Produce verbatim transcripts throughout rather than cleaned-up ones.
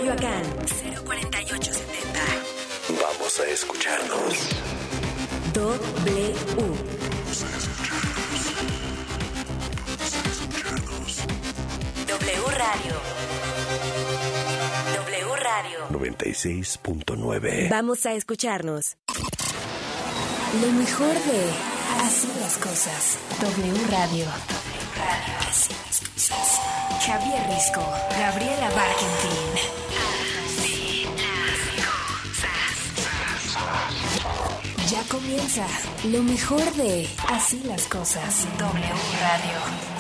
Coyoacán, cero cuarenta y ocho setenta. Vamos a escucharnos. W. W Radio. W Radio. noventa y seis punto nueve. Vamos a escucharnos. Lo mejor de Así las Cosas. W Radio. W Radio. Así las Cosas. Javier Risco, Gabriela Barkentin. Así las Cosas. Ya comienza lo mejor de Así las Cosas. W Radio.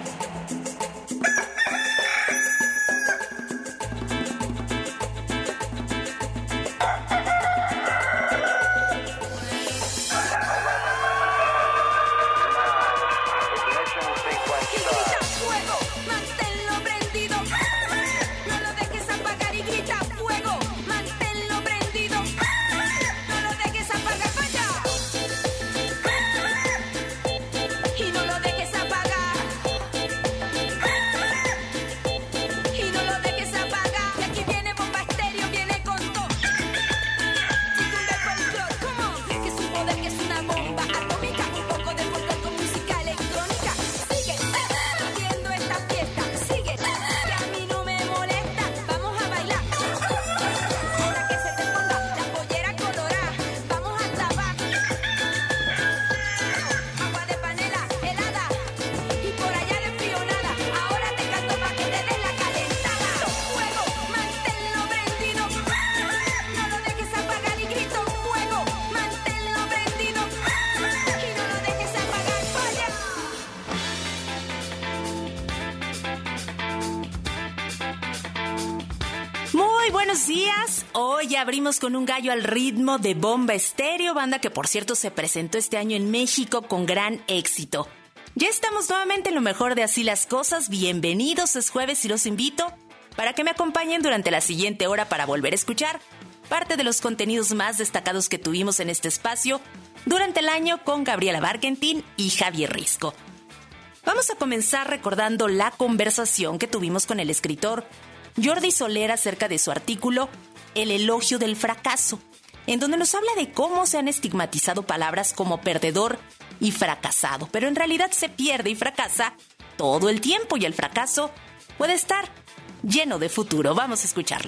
Buenos días, hoy abrimos con un gallo al ritmo de Bomba Estéreo, banda que por cierto se presentó este año en México con gran éxito. Ya estamos nuevamente en lo mejor de Así las Cosas, bienvenidos, es jueves y los invito para que me acompañen durante la siguiente hora para volver a escuchar parte de los contenidos más destacados que tuvimos en este espacio durante el año con Gabriela Barkentin y Javier Risco. Vamos a comenzar recordando la conversación que tuvimos con el escritor Jordi Soler acerca de su artículo El elogio del fracaso, en donde nos habla de cómo se han estigmatizado palabras como perdedor y fracasado, pero en realidad se pierde y fracasa todo el tiempo y el fracaso puede estar lleno de futuro. Vamos a escucharlo.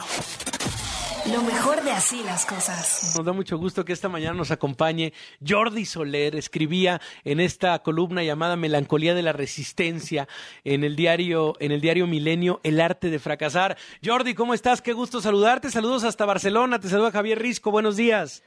Lo mejor de Así las Cosas. Nos da mucho gusto que esta mañana nos acompañe Jordi Soler. Escribía en esta columna llamada Melancolía de la Resistencia en el diario, en el diario Milenio, El arte de fracasar. Jordi, ¿cómo estás? Qué gusto saludarte. Saludos hasta Barcelona. Te saluda Javier Risco. Buenos días.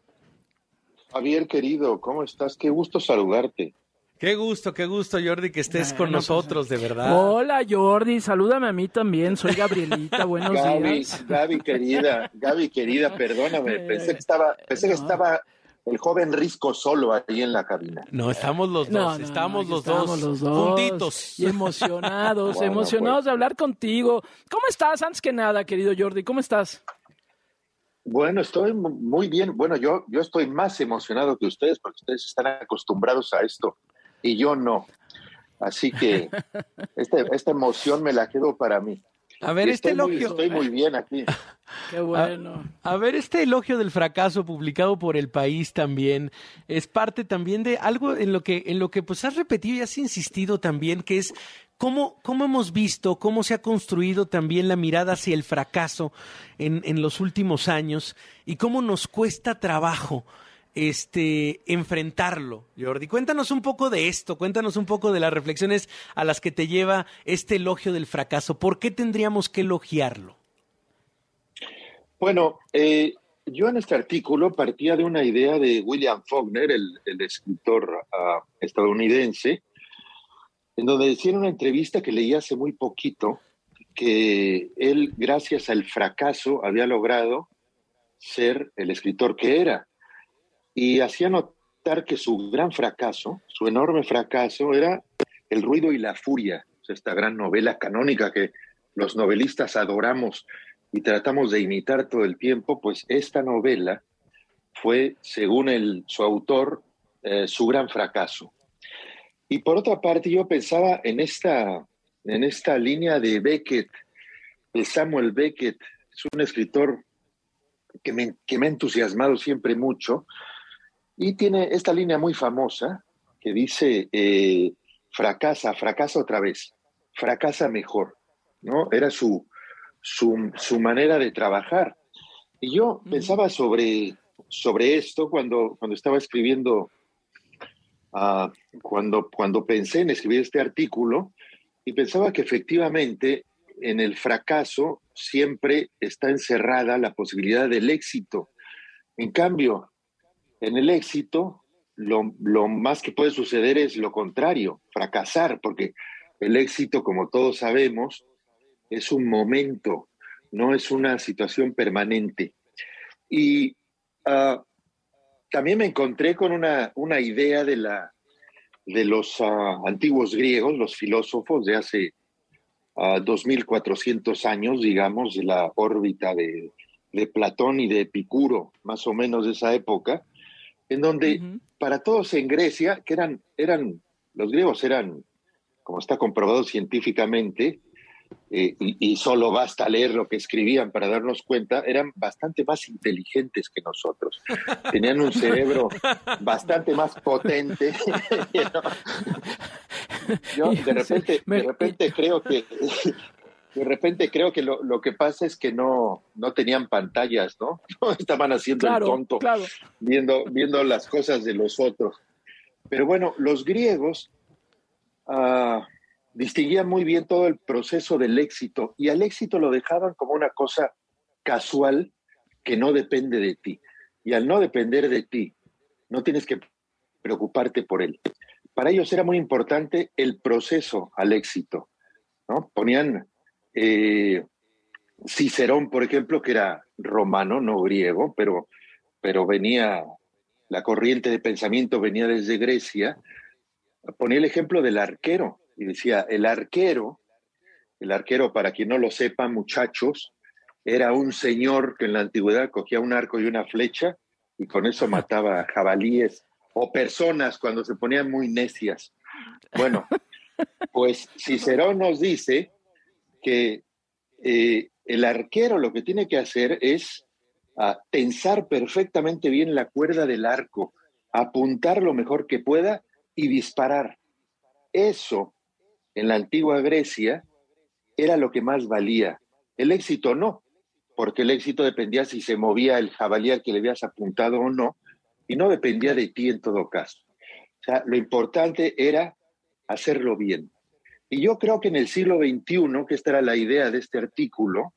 Javier, querido, ¿cómo estás? Qué gusto saludarte. Qué gusto, qué gusto, Jordi, que estés bueno, con nosotros, pues, de verdad. Hola, Jordi, salúdame a mí también, soy Gabrielita, buenos Gaby, días. Gaby, querida, Gaby, querida, perdóname, pensé que estaba, pensé que estaba el joven Risco solo ahí en la cabina. No, estamos los dos, no, no, estamos, no, los, estamos dos los dos, juntitos. Y emocionados, bueno, emocionados pues. de hablar contigo. ¿Cómo estás? Antes que nada, querido Jordi, ¿cómo estás? Bueno, estoy muy bien. Bueno, yo, yo estoy más emocionado que ustedes porque ustedes están acostumbrados a esto. Y yo no. Así que este, esta emoción me la quedo para mí. A ver, y este estoy elogio. Muy, estoy muy bien aquí. Qué bueno. A, a ver, este elogio del fracaso publicado por El País también es parte también de algo en lo que, en lo que pues has repetido y has insistido también, que es cómo, cómo hemos visto, cómo se ha construido también la mirada hacia el fracaso en, en los últimos años y cómo nos cuesta trabajo este enfrentarlo. Jordi, cuéntanos un poco de esto, cuéntanos un poco de las reflexiones a las que te lleva este elogio del fracaso. ¿Por qué tendríamos que elogiarlo? Bueno, eh, yo en este artículo partía de una idea de William Faulkner, el, el escritor uh, estadounidense, en donde decía en una entrevista que leí hace muy poquito que él, gracias al fracaso, había logrado ser el escritor que era. Y hacía notar que su gran fracaso, su enorme fracaso, era El ruido y la furia, esta gran novela canónica que los novelistas adoramos y tratamos de imitar todo el tiempo. Pues esta novela fue, según el, su autor, eh, su gran fracaso. Y por otra parte, yo pensaba en esta, en esta línea de Beckett, de Samuel Beckett, es un escritor que me, que me ha entusiasmado siempre mucho y tiene esta línea muy famosa que dice, eh, fracasa, fracasa otra vez, fracasa mejor, ¿no? Era su, su, su manera de trabajar. Y yo pensaba sobre, sobre esto cuando, cuando estaba escribiendo, uh, cuando, cuando pensé en escribir este artículo, y pensaba que efectivamente en el fracaso siempre está encerrada la posibilidad del éxito. En cambio, en el éxito, lo, lo más que puede suceder es lo contrario, fracasar, porque el éxito, como todos sabemos, es un momento, no es una situación permanente. Y uh, también me encontré con una, una idea de, la, de los uh, antiguos griegos, los filósofos de hace uh, dos mil cuatrocientos años, digamos, de la órbita de, de Platón y de Epicuro, más o menos de esa época, en donde uh-huh. para todos en Grecia, que eran, eran, los griegos eran, como está comprobado científicamente, Eh, y, y solo basta leer lo que escribían para darnos cuenta, eran bastante más inteligentes que nosotros. Tenían un cerebro bastante más potente. Yo de repente, de repente creo que de repente creo que lo, lo que pasa es que no, no tenían pantallas, ¿no? No estaban haciendo claro, el tonto, claro. viendo, viendo las cosas de los otros. Pero bueno, los griegos uh, distinguían muy bien todo el proceso del éxito y al éxito lo dejaban como una cosa casual que no depende de ti. Y al no depender de ti, no tienes que preocuparte por él. Para ellos era muy importante el proceso al éxito, ¿no? Ponían eh, Cicerón, por ejemplo, que era romano, no griego, pero, pero venía, la corriente de pensamiento venía desde Grecia, ponía el ejemplo del arquero. Y decía, el arquero, el arquero, para quien no lo sepa, muchachos, era un señor que en la antigüedad cogía un arco y una flecha y con eso mataba jabalíes o personas cuando se ponían muy necias. Bueno, pues Cicerón nos dice que eh, el arquero lo que tiene que hacer es uh, tensar perfectamente bien la cuerda del arco, apuntar lo mejor que pueda y disparar. Eso en la antigua Grecia era lo que más valía. El éxito no, porque el éxito dependía si se movía el jabalí al que le habías apuntado o no, y no dependía de ti en todo caso. O sea, lo importante era hacerlo bien. Y yo creo que en el siglo veintiuno, que esta era la idea de este artículo,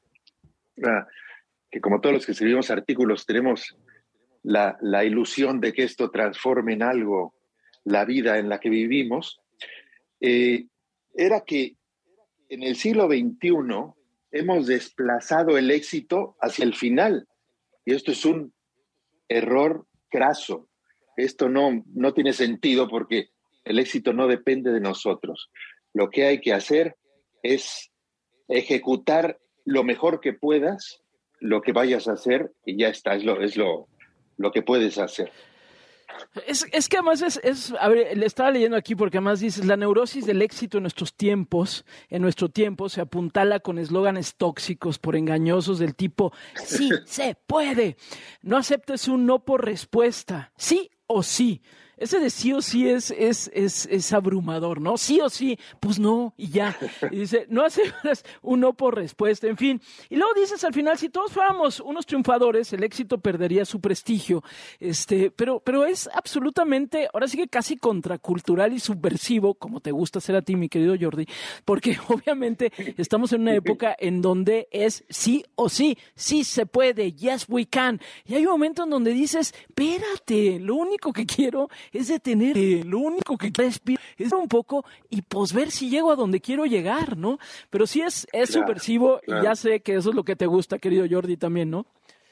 que como todos los que escribimos artículos tenemos la, la ilusión de que esto transforme en algo la vida en la que vivimos, eh, era que en el siglo veintiuno hemos desplazado el éxito hacia el final. Y esto es un error craso. Esto no, no tiene sentido porque el éxito no depende de nosotros. Lo que hay que hacer es ejecutar lo mejor que puedas, lo que vayas a hacer, y ya está, es lo, es lo, lo que puedes hacer. Es, es que además es, es, a ver, le estaba leyendo aquí porque además dices, la neurosis del éxito en nuestros tiempos, en nuestro tiempo se apuntala con eslóganes tóxicos por engañosos del tipo, sí, se puede, no aceptes un no por respuesta, sí o sí. Ese de sí o sí es, es, es, es abrumador, ¿no? Sí o sí, pues no, y ya. Y dice, no aceptas un no por respuesta, en fin. Y luego dices al final, si todos fuéramos unos triunfadores, el éxito perdería su prestigio. Este, pero, pero es absolutamente, ahora sí que casi contracultural y subversivo, como te gusta hacer a ti, mi querido Jordi, porque obviamente estamos en una época en donde es sí o sí, sí se puede, yes we can. Y hay un momento en donde dices, espérate, lo único que quiero es detener, eh, lo único que respiro es un poco y pues ver si llego a donde quiero llegar, ¿no? Pero sí es, es claro, subversivo claro. Y ya sé que eso es lo que te gusta, querido Jordi, también, ¿no?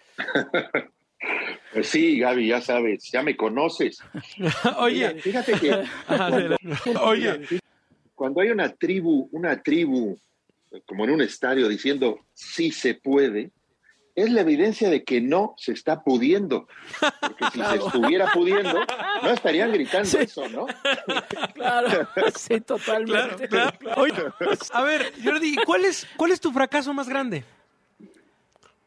Pues sí, Gaby, ya sabes, ya me conoces. Oye, fíjate que cuando, oye, cuando hay una tribu, una tribu como en un estadio diciendo sí se puede, es la evidencia de que no se está pudiendo. Porque si claro. se estuviera pudiendo, no estarían gritando sí. eso, ¿no? Claro, sí, totalmente. Claro, claro. Oye, a ver, Jordi, ¿cuál es, cuál es tu fracaso más grande?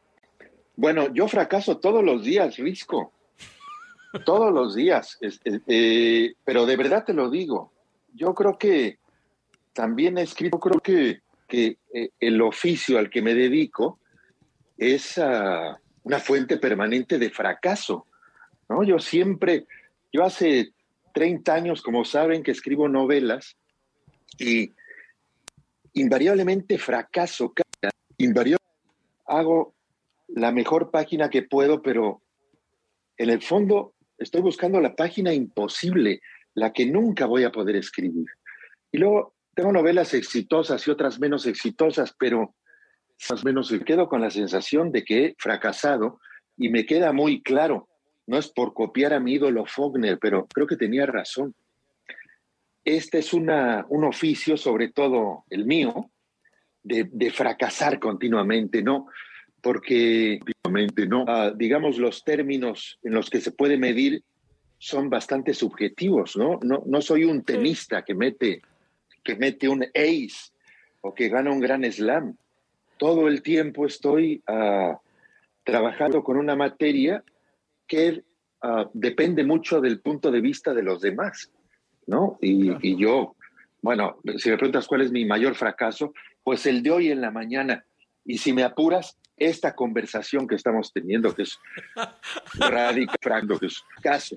Bueno, yo fracaso todos los días, Risco. Todos los días. Es- es- eh, pero de verdad te lo digo. Yo creo que también he escrito, creo que, que eh, el oficio al que me dedico es ah, una fuente permanente de fracaso, ¿no? Yo siempre, yo hace treinta años, como saben, que escribo novelas y invariablemente fracaso, invariablemente hago la mejor página que puedo, pero en el fondo estoy buscando la página imposible, la que nunca voy a poder escribir. Y luego tengo novelas exitosas y otras menos exitosas, pero más o menos me quedo con la sensación de que he fracasado y me queda muy claro. No es por copiar a mi ídolo Faulkner, pero creo que tenía razón. Este es una, un oficio, sobre todo el mío, de, de fracasar continuamente, ¿no? Porque, continuamente, ¿no? Ah, digamos, los términos en los que se puede medir son bastante subjetivos, ¿no? No, no soy un tenista que mete, que mete un ace o que gana un gran slam. Todo el tiempo estoy ah, trabajando con una materia que ah, depende mucho del punto de vista de los demás, ¿no? Y, y yo, bueno, si me preguntas cuál es mi mayor fracaso, pues el de hoy en la mañana. Y si me apuras, esta conversación que estamos teniendo, que es radical, que es caso.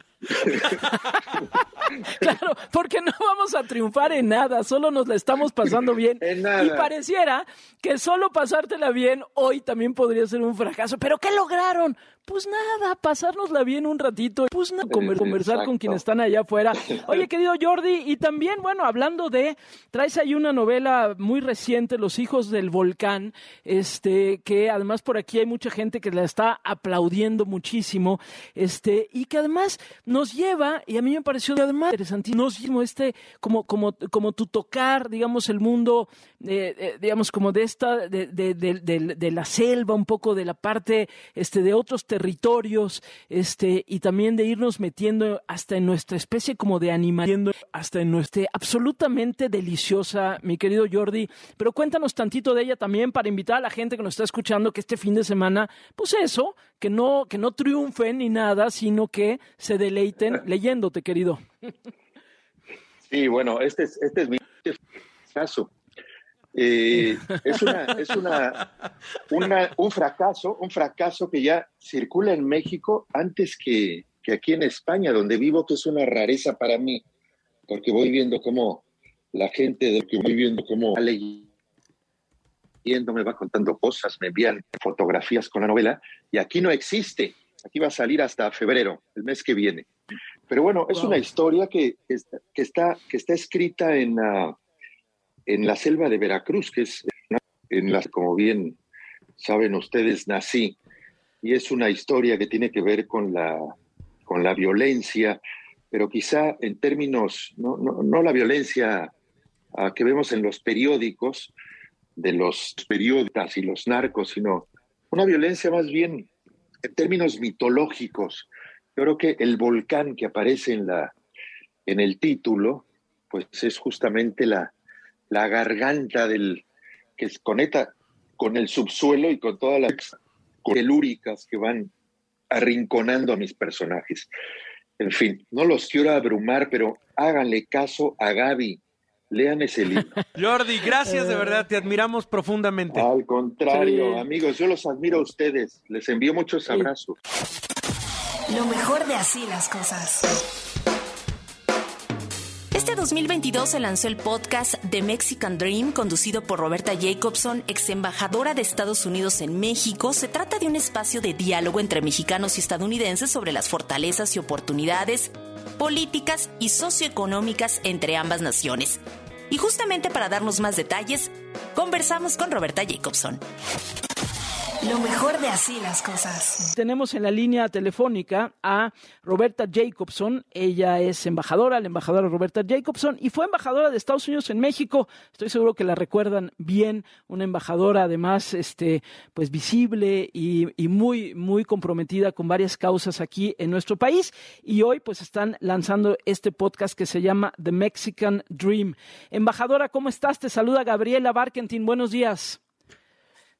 Claro, porque no vamos a triunfar en nada, solo nos la estamos pasando bien. En nada. Y pareciera que solo pasártela bien hoy también podría ser un fracaso. ¿Pero qué lograron? Pues nada, pasárnosla bien un ratito, pues nada, comer- conversar Exacto. con quienes están allá afuera. Oye, querido Jordi, y también, bueno, hablando de, traes ahí una novela muy reciente, Los hijos del volcán, este, que además por aquí hay mucha gente que la está aplaudiendo muchísimo, este, y que además nos lleva, y a mí me pareció además interesantísimo, nos lleva este, como, como, como tu tocar, digamos, el mundo, eh, eh, digamos, como de esta, de, de, de, de- de la selva, un poco de la parte, este, de otros territorios, este, y también de irnos metiendo hasta en nuestra especie como de animal, hasta en nuestra, absolutamente deliciosa, mi querido Jordi, pero cuéntanos tantito de ella también para invitar a la gente que nos está escuchando que este fin de semana, pues eso, que no, que no triunfen ni nada, sino que se deleiten leyéndote, querido. Sí, bueno, este es, este es mi caso. Eh, es una, es una, una- un fracaso, un fracaso que ya circula en México antes que, que aquí en España, donde vivo, que es una rareza para mí, porque voy viendo cómo la gente, de que voy viendo cómo va leyendo, me va contando cosas, me envían fotografías con la novela, y aquí no existe. Aquí va a salir hasta febrero, el mes que viene. Pero bueno, es Wow. una historia que, que está, que está, que está escrita en, ah, en la selva de Veracruz, que es en la, como bien saben ustedes, nací. Y es una historia que tiene que ver con la, con la violencia, pero quizá en términos, no, no, no la violencia ah, que vemos en los periódicos, de los periodistas y los narcos, sino una violencia más bien en términos mitológicos. Yo creo que el volcán que aparece en, la, en el título, pues es justamente la, la garganta del que se conecta con el subsuelo y con todas las telúricas que van arrinconando a mis personajes. En fin, no los quiero abrumar, pero háganle caso a Gaby. Lean ese libro. Jordi, gracias de verdad, te admiramos profundamente. Al contrario, Sí. amigos, yo los admiro a ustedes. Les envío muchos abrazos. Lo mejor de Así las Cosas. Este dos mil veintidós se lanzó el podcast The Mexican Dream, conducido por Roberta Jacobson, ex embajadora de Estados Unidos en México. Se trata de un espacio de diálogo entre mexicanos y estadounidenses sobre las fortalezas y oportunidades políticas y socioeconómicas entre ambas naciones. Y justamente para darnos más detalles, conversamos con Roberta Jacobson. Lo mejor de Así las Cosas. Tenemos en la línea telefónica a Roberta Jacobson. Ella es embajadora, la embajadora Roberta Jacobson, y fue embajadora de Estados Unidos en México. Estoy seguro que la recuerdan bien, una embajadora además este, pues visible y, y muy, muy comprometida con varias causas aquí en nuestro país. Y hoy pues están lanzando este podcast que se llama The Mexican Dream. Embajadora, ¿cómo estás? Te saluda Gabriela Barkentin. Buenos días.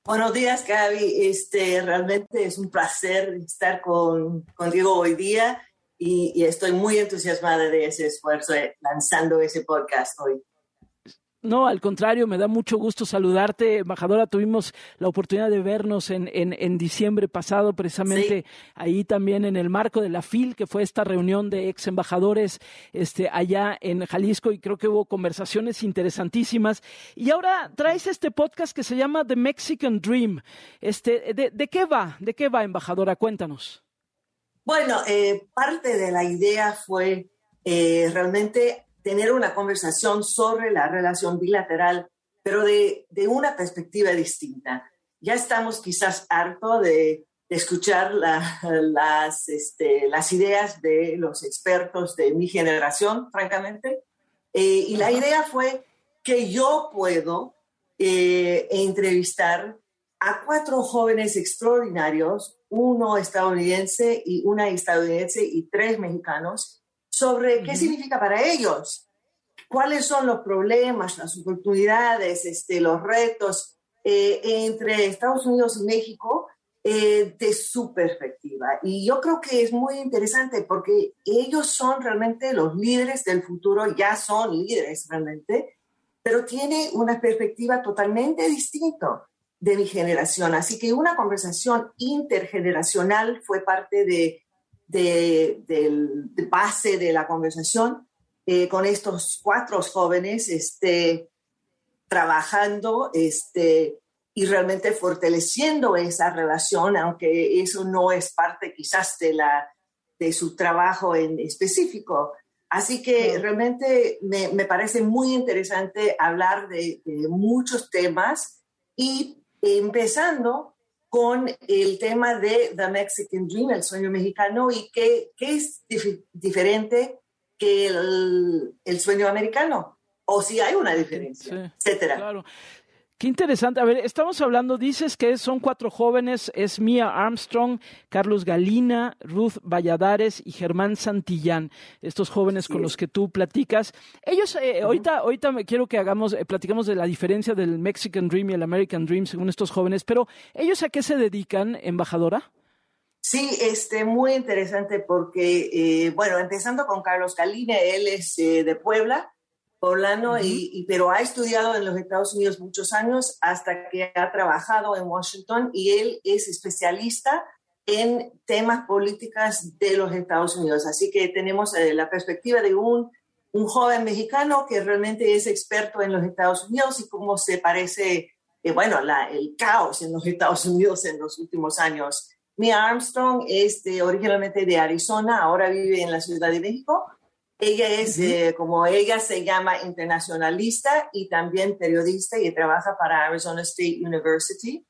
Buenos días, Gaby. Este, realmente es un placer estar con, contigo hoy día y, y estoy muy entusiasmada de ese esfuerzo de lanzando ese podcast hoy. No, al contrario, me da mucho gusto saludarte, embajadora. Tuvimos la oportunidad de vernos en, en, en diciembre pasado, precisamente sí. Ahí también en el marco de la F I L, que fue esta reunión de ex embajadores este, allá en Jalisco, y creo que hubo conversaciones interesantísimas. Y ahora traes este podcast que se llama The Mexican Dream. Este, ¿de, de qué va? ¿De qué va, embajadora? Cuéntanos. Bueno, eh, parte de la idea fue eh, realmente tener una conversación sobre la relación bilateral, pero de, de una perspectiva distinta. Ya estamos quizás hartos de, de escuchar la, las, este, las ideas de los expertos de mi generación, francamente. Eh, y la idea fue que yo puedo eh, entrevistar a cuatro jóvenes extraordinarios, uno estadounidense y una estadounidense y tres mexicanos, sobre qué significa para ellos, cuáles son los problemas, las oportunidades, este, los retos eh, entre Estados Unidos y México eh, de su perspectiva. Y yo creo que es muy interesante porque ellos son realmente los líderes del futuro, ya son líderes realmente, pero tiene una perspectiva totalmente distinta de mi generación. Así que una conversación intergeneracional fue parte de De, de, de base de la conversación eh, con estos cuatro jóvenes este, trabajando este, y realmente fortaleciendo esa relación, aunque eso no es parte quizás de, la, de su trabajo en específico. Así que sí. realmente me, me parece muy interesante hablar de, de muchos temas y empezando con el tema de The Mexican Dream, el sueño mexicano, y qué, qué es dif- diferente que el, el sueño americano, o si hay una diferencia, sí, etcétera. Claro. Qué interesante. A ver, estamos hablando, dices que son cuatro jóvenes, es Mia Armstrong, Carlos Galina, Ruth Valladares y Germán Santillán, estos jóvenes sí. con los que tú platicas. Ellos, eh, uh-huh. ahorita, ahorita me quiero que hagamos, eh, platicamos de la diferencia del Mexican Dream y el American Dream según estos jóvenes, pero ¿ellos a qué se dedican, embajadora? Sí, este, muy interesante porque, eh, bueno, empezando con Carlos Galina, él es eh, de Puebla, poblano, uh-huh. y, y, pero ha estudiado en los Estados Unidos muchos años hasta que ha trabajado en Washington y él es especialista en temas políticas de los Estados Unidos. Así que tenemos eh, la perspectiva de un, un joven mexicano que realmente es experto en los Estados Unidos y cómo se parece, eh, bueno, la, el caos en los Estados Unidos en los últimos años. Mia Armstrong es de, originalmente de Arizona, ahora vive en la Ciudad de México. Ella es, uh-huh. eh, como ella se llama, internacionalista y también periodista y trabaja para Arizona State University.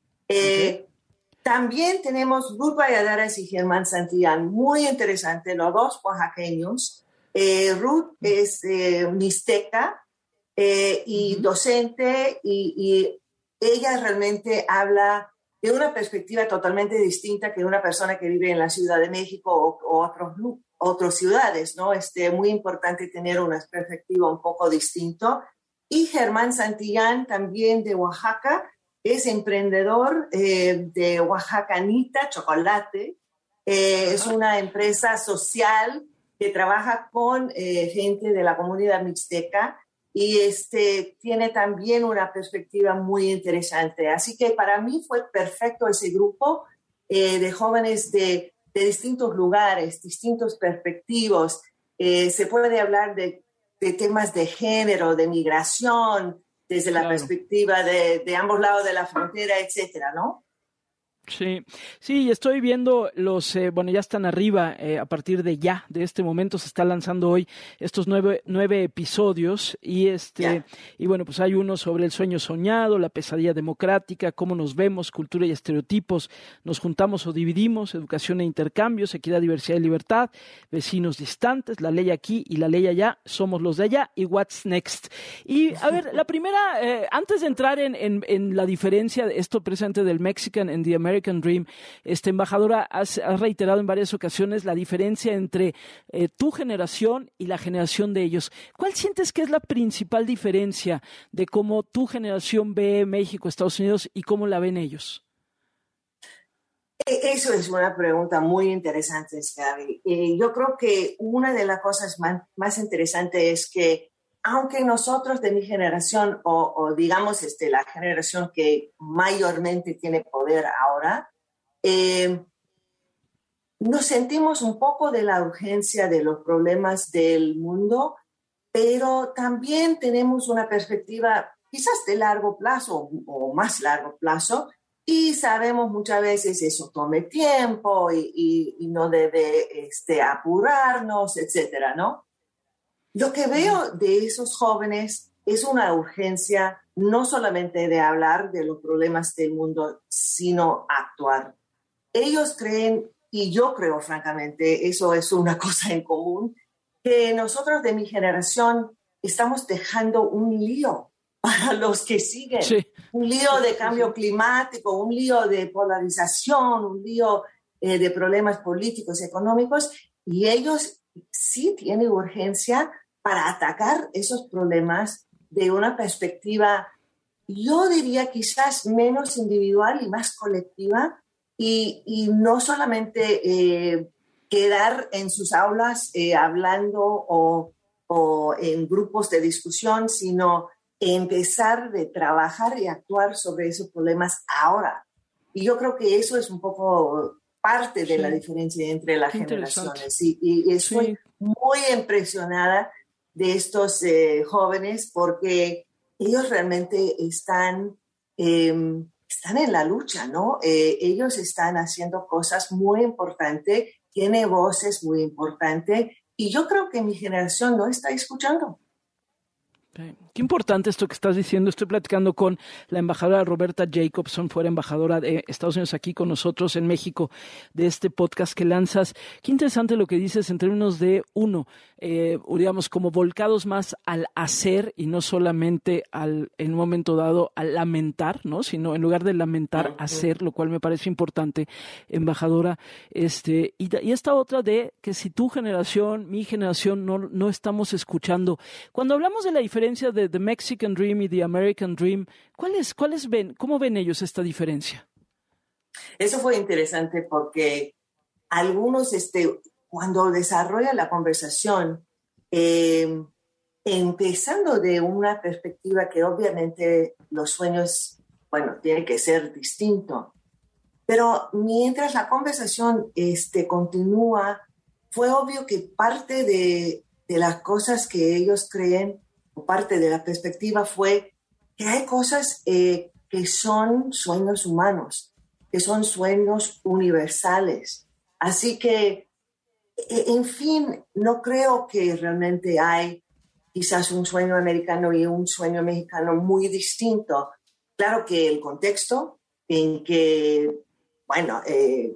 Eh, uh-huh. También tenemos Ruth Valladares y Germán Santillán, muy interesante, los dos oaxaqueños. Eh, Ruth uh-huh. es eh, mixteca eh, y uh-huh. docente y, y ella realmente habla de una perspectiva totalmente distinta que una persona que vive en la Ciudad de México o, o otros otras ciudades, ¿no? Este, muy importante tener una perspectiva un poco distinta. Y Germán Santillán, también de Oaxaca, es emprendedor eh, de Oaxacanita Chocolate. Eh, es una empresa social que trabaja con eh, gente de la comunidad mixteca y este, tiene también una perspectiva muy interesante. Así que para mí fue perfecto ese grupo eh, de jóvenes de de distintos lugares, distintos perspectivos. Eh, se puede hablar de, de temas de género, de migración, desde la claro. perspectiva de, de ambos lados de la frontera, etcétera, ¿no? Sí, sí, estoy viendo los, eh, bueno, ya están arriba, eh, a partir de ya, de este momento se está lanzando hoy estos nueve, nueve episodios y este, yeah. y bueno, pues hay uno sobre el sueño soñado, la pesadilla democrática, cómo nos vemos, cultura y estereotipos, nos juntamos o dividimos, educación e intercambios, equidad, diversidad y libertad, vecinos distantes, la ley aquí y la ley allá, somos los de allá y what's next. Y a ver, la primera, eh, antes de entrar en, en, en la diferencia de esto presente del Mexican and the American American Dream. Este, embajadora, has, has reiterado en varias ocasiones la diferencia entre eh, tu generación y la generación de ellos. ¿Cuál sientes que es la principal diferencia de cómo tu generación ve México, Estados Unidos y cómo la ven ellos? Eso es una pregunta muy interesante, Gaby. Eh, yo creo que una de las cosas más, más interesantes es que aunque nosotros de mi generación, o, o digamos este, la generación que mayormente tiene poder ahora, eh, nos sentimos un poco de la urgencia de los problemas del mundo, pero también tenemos una perspectiva quizás de largo plazo o más largo plazo, y sabemos muchas veces eso tome tiempo y, y, y no debe este, apurarnos, etcétera, ¿no? Lo que veo de esos jóvenes es una urgencia no solamente de hablar de los problemas del mundo, sino actuar. Ellos creen, y yo creo francamente, eso es una cosa en común, que nosotros de mi generación estamos dejando un lío para los que siguen. Sí. Un lío de cambio climático, un lío de polarización, un lío eh, de problemas políticos, económicos, y ellos sí tienen urgencia para atacar esos problemas de una perspectiva, yo diría quizás menos individual y más colectiva, y, y no solamente eh, quedar en sus aulas eh, hablando o, o en grupos de discusión, sino empezar de trabajar y actuar sobre esos problemas ahora. Y yo creo que eso es un poco parte de sí. la diferencia entre las Qué generaciones. Y, y estoy sí. muy impresionada de estos eh, jóvenes porque ellos realmente están, eh, están en la lucha, ¿no? Eh, ellos están haciendo cosas muy importantes, tiene voces muy importantes, y yo creo que mi generación no está escuchando. Qué importante esto que estás diciendo. Estoy platicando con la embajadora Roberta Jacobson, fuera embajadora de Estados Unidos aquí con nosotros en México, de este podcast que lanzas. Qué interesante lo que dices en términos de, uno, eh, digamos, como volcados más al hacer y no solamente al, en un momento dado al lamentar, ¿no? Sino en lugar de lamentar, hacer, lo cual me parece importante, embajadora. Este, y, y esta otra de que si tu generación, mi generación, no, no estamos escuchando. Cuando hablamos de la diferencia de The Mexican Dream y The American Dream, ¿cuáles, cuáles ven, cómo ven ellos esta diferencia? Eso fue interesante porque algunos, este, cuando desarrollan la conversación, eh, empezando de una perspectiva que obviamente los sueños, bueno, tienen que ser distintos, pero mientras la conversación este, continúa, fue obvio que parte de, de las cosas que ellos creen, parte de la perspectiva fue que hay cosas eh, que son sueños humanos, que son sueños universales. Así que, en fin, no creo que realmente hay quizás un sueño americano y un sueño mexicano muy distinto. Claro que el contexto en que, bueno, eh,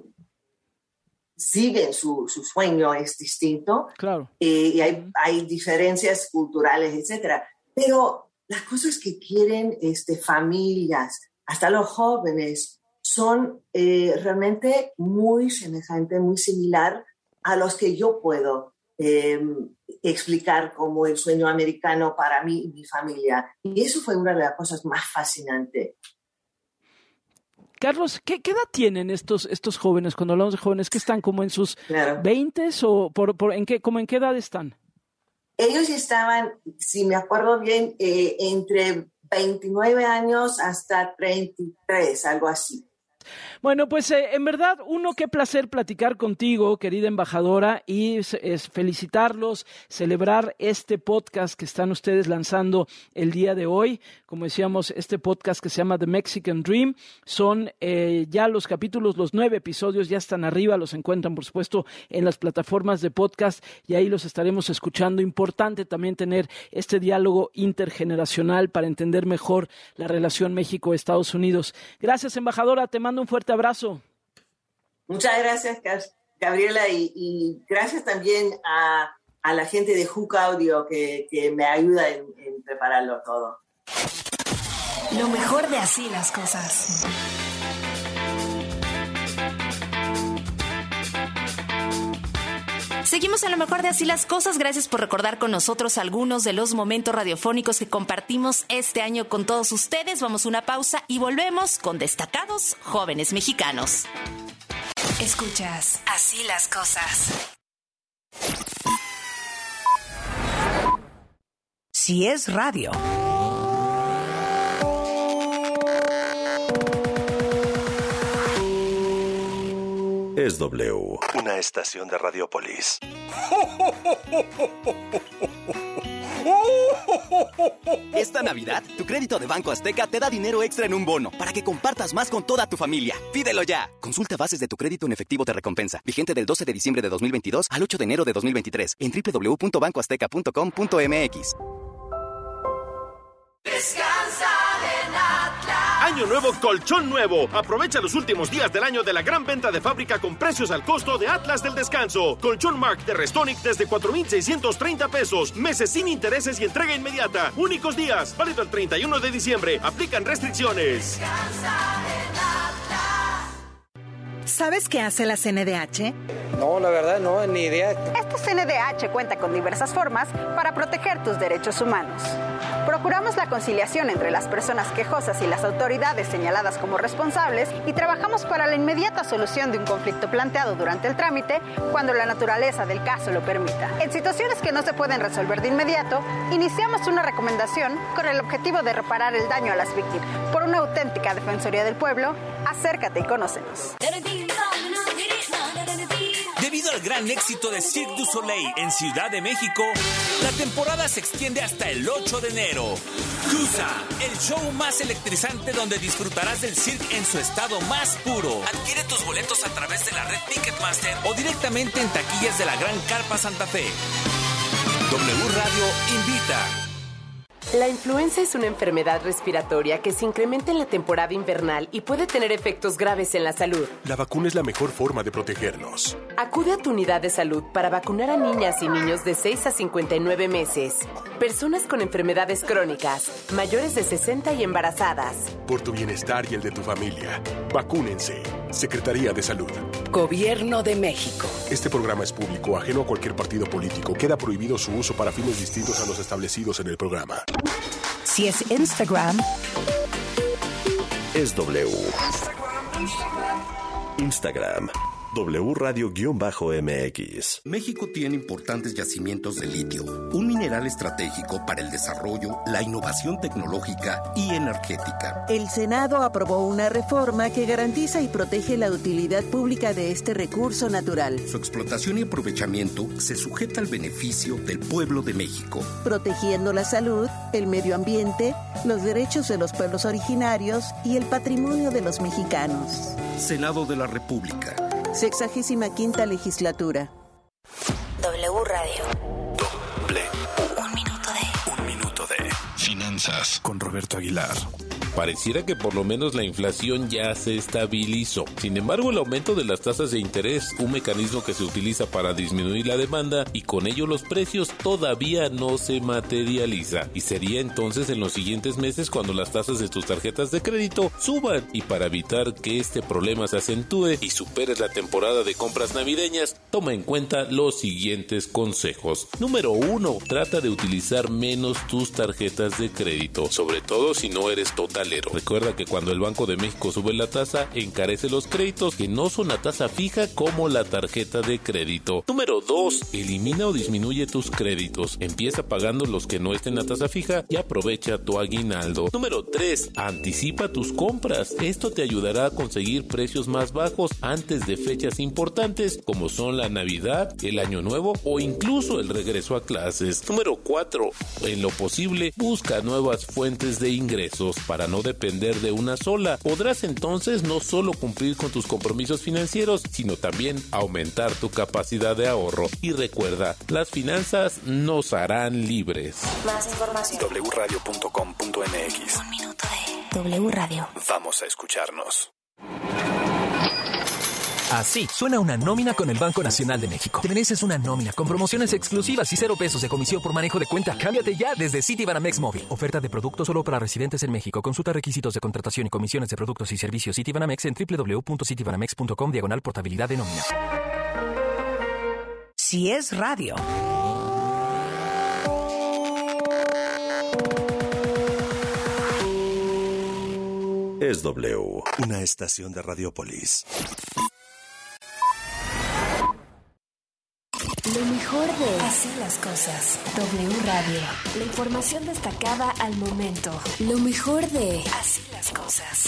siguen su, su sueño es distinto. Claro. Eh, y hay, hay diferencias culturales, etcétera. Pero las cosas que quieren este, familias, hasta los jóvenes, son eh, realmente muy semejantes, muy similar a los que yo puedo eh, explicar como el sueño americano para mí y mi familia. Y eso fue una de las cosas más fascinantes. Carlos, ¿qué, qué edad tienen estos, estos jóvenes? Cuando hablamos de jóvenes, ¿que están como en sus veintes claro. o por, por, en qué, como en qué edad están? Ellos estaban, si me acuerdo bien, eh, entre veintinueve años hasta treinta y tres, algo así. Bueno, pues eh, en verdad, uno, qué placer platicar contigo, querida embajadora, y es, es felicitarlos, celebrar este podcast que están ustedes lanzando el día de hoy. Como decíamos, este podcast que se llama The Mexican Dream, son eh, ya los capítulos, los nueve episodios ya están arriba, los encuentran por supuesto en las plataformas de podcast y ahí los estaremos escuchando. Importante también tener este diálogo intergeneracional para entender mejor la relación México-Estados Unidos. Gracias, embajadora, te mando un fuerte abrazo. Muchas gracias, Gabriela, y, y gracias también a, a la gente de Hook Audio que, que me ayuda en, en prepararlo todo. Lo mejor de Así las Cosas. Seguimos en lo mejor de Así las Cosas. Gracias por recordar con nosotros algunos de los momentos radiofónicos que compartimos este año con todos ustedes. Vamos a una pausa y volvemos con destacados jóvenes mexicanos. Escuchas Así las Cosas. Si es radio. Es W, una estación de Radiopolis. Esta Navidad, tu crédito de Banco Azteca te da dinero extra en un bono para que compartas más con toda tu familia. ¡Pídelo ya! Consulta bases de tu crédito en efectivo de recompensa. Vigente del doce de diciembre de dos mil veintidós al ocho de enero de dos mil veintitrés en doble u doble u doble u punto banco azteca punto com punto m x. Descansa en Atlas. Año nuevo, colchón nuevo. Aprovecha los últimos días del año de la gran venta de fábrica con precios al costo de Atlas del Descanso. Colchón Mark de Restonic desde cuatro mil seiscientos treinta pesos. Meses sin intereses y entrega inmediata. Únicos días. Válido el treinta y uno de diciembre. Aplican restricciones. Descansa en Atlas. ¿Sabes qué hace la C N D H? No, la verdad no, ni idea. Esta C N D H cuenta con diversas formas para proteger tus derechos humanos. Procuramos la conciliación entre las personas quejosas y las autoridades señaladas como responsables y trabajamos para la inmediata solución de un conflicto planteado durante el trámite cuando la naturaleza del caso lo permita. En situaciones que no se pueden resolver de inmediato, iniciamos una recomendación con el objetivo de reparar el daño a las víctimas. Por una auténtica Defensoría del Pueblo, acércate y conócenos. Debido al gran éxito de Cirque du Soleil en Ciudad de México, la temporada se extiende hasta el ocho de enero. Tusa, el show más electrizante donde disfrutarás del cirque en su estado más puro. Adquiere tus boletos a través de la red Ticketmaster o directamente en taquillas de la Gran Carpa Santa Fe. W Radio invita. La influenza es una enfermedad respiratoria que se incrementa en la temporada invernal y puede tener efectos graves en la salud. La vacuna es la mejor forma de protegernos. Acude a tu unidad de salud para vacunar a niñas y niños de seis a cincuenta y nueve meses, personas con enfermedades crónicas, mayores de sesenta y embarazadas. Por tu bienestar y el de tu familia, vacúnense. Secretaría de Salud. Gobierno de México. Este programa es público, ajeno a cualquier partido político. Queda prohibido su uso para fines distintos a los establecidos en el programa. Si es Instagram, es W. Instagram. W Radio-M X. México tiene importantes yacimientos de litio, un mineral estratégico para el desarrollo, la innovación tecnológica y energética. El Senado aprobó una reforma que garantiza y protege la utilidad pública de este recurso natural. Su explotación y aprovechamiento se sujeta al beneficio del pueblo de México, protegiendo la salud, el medio ambiente, los derechos de los pueblos originarios y el patrimonio de los mexicanos. Senado de la República. Sexagésima quinta legislatura. W Radio. Doble. Un minuto de. Un minuto de. Finanzas. Con Roberto Aguilar. Pareciera que por lo menos la inflación ya se estabilizó. Sin embargo, el aumento de las tasas de interés, un mecanismo que se utiliza para disminuir la demanda y con ello los precios, todavía no se materializa. Y sería entonces en los siguientes meses cuando las tasas de tus tarjetas de crédito suban. Y para evitar que este problema se acentúe y superes la temporada de compras navideñas, toma en cuenta los siguientes consejos. Número uno, trata de utilizar menos tus tarjetas de crédito, sobre todo si no eres total. Recuerda que cuando el Banco de México sube la tasa, encarece los créditos que no son a tasa fija como la tarjeta de crédito. Número dos. Elimina o disminuye tus créditos. Empieza pagando los que no estén a tasa fija y aprovecha tu aguinaldo. Número tres. Anticipa tus compras. Esto te ayudará a conseguir precios más bajos antes de fechas importantes como son la Navidad, el Año Nuevo o incluso el regreso a clases. Número cuatro. En lo posible, busca nuevas fuentes de ingresos para no depender de una sola. Podrás entonces no solo cumplir con tus compromisos financieros, sino también aumentar tu capacidad de ahorro. Y recuerda, las finanzas nos harán libres. Más información. doble u radio punto com punto m x. Un minuto de W Radio. Vamos a escucharnos. Así suena una nómina con el Banco Nacional de México. Te mereces una nómina con promociones exclusivas y cero pesos de comisión por manejo de cuenta. Cámbiate ya desde Citibanamex Móvil. Oferta de producto solo para residentes en México. Consulta requisitos de contratación y comisiones de productos y servicios Citibanamex en doble u doble u doble u punto citibanamex punto com diagonal portabilidad de nómina. si es radio. Es W, una estación de Radiopolis. Lo mejor de Así las cosas. W Radio. La información destacada al momento. Lo mejor de Así las cosas.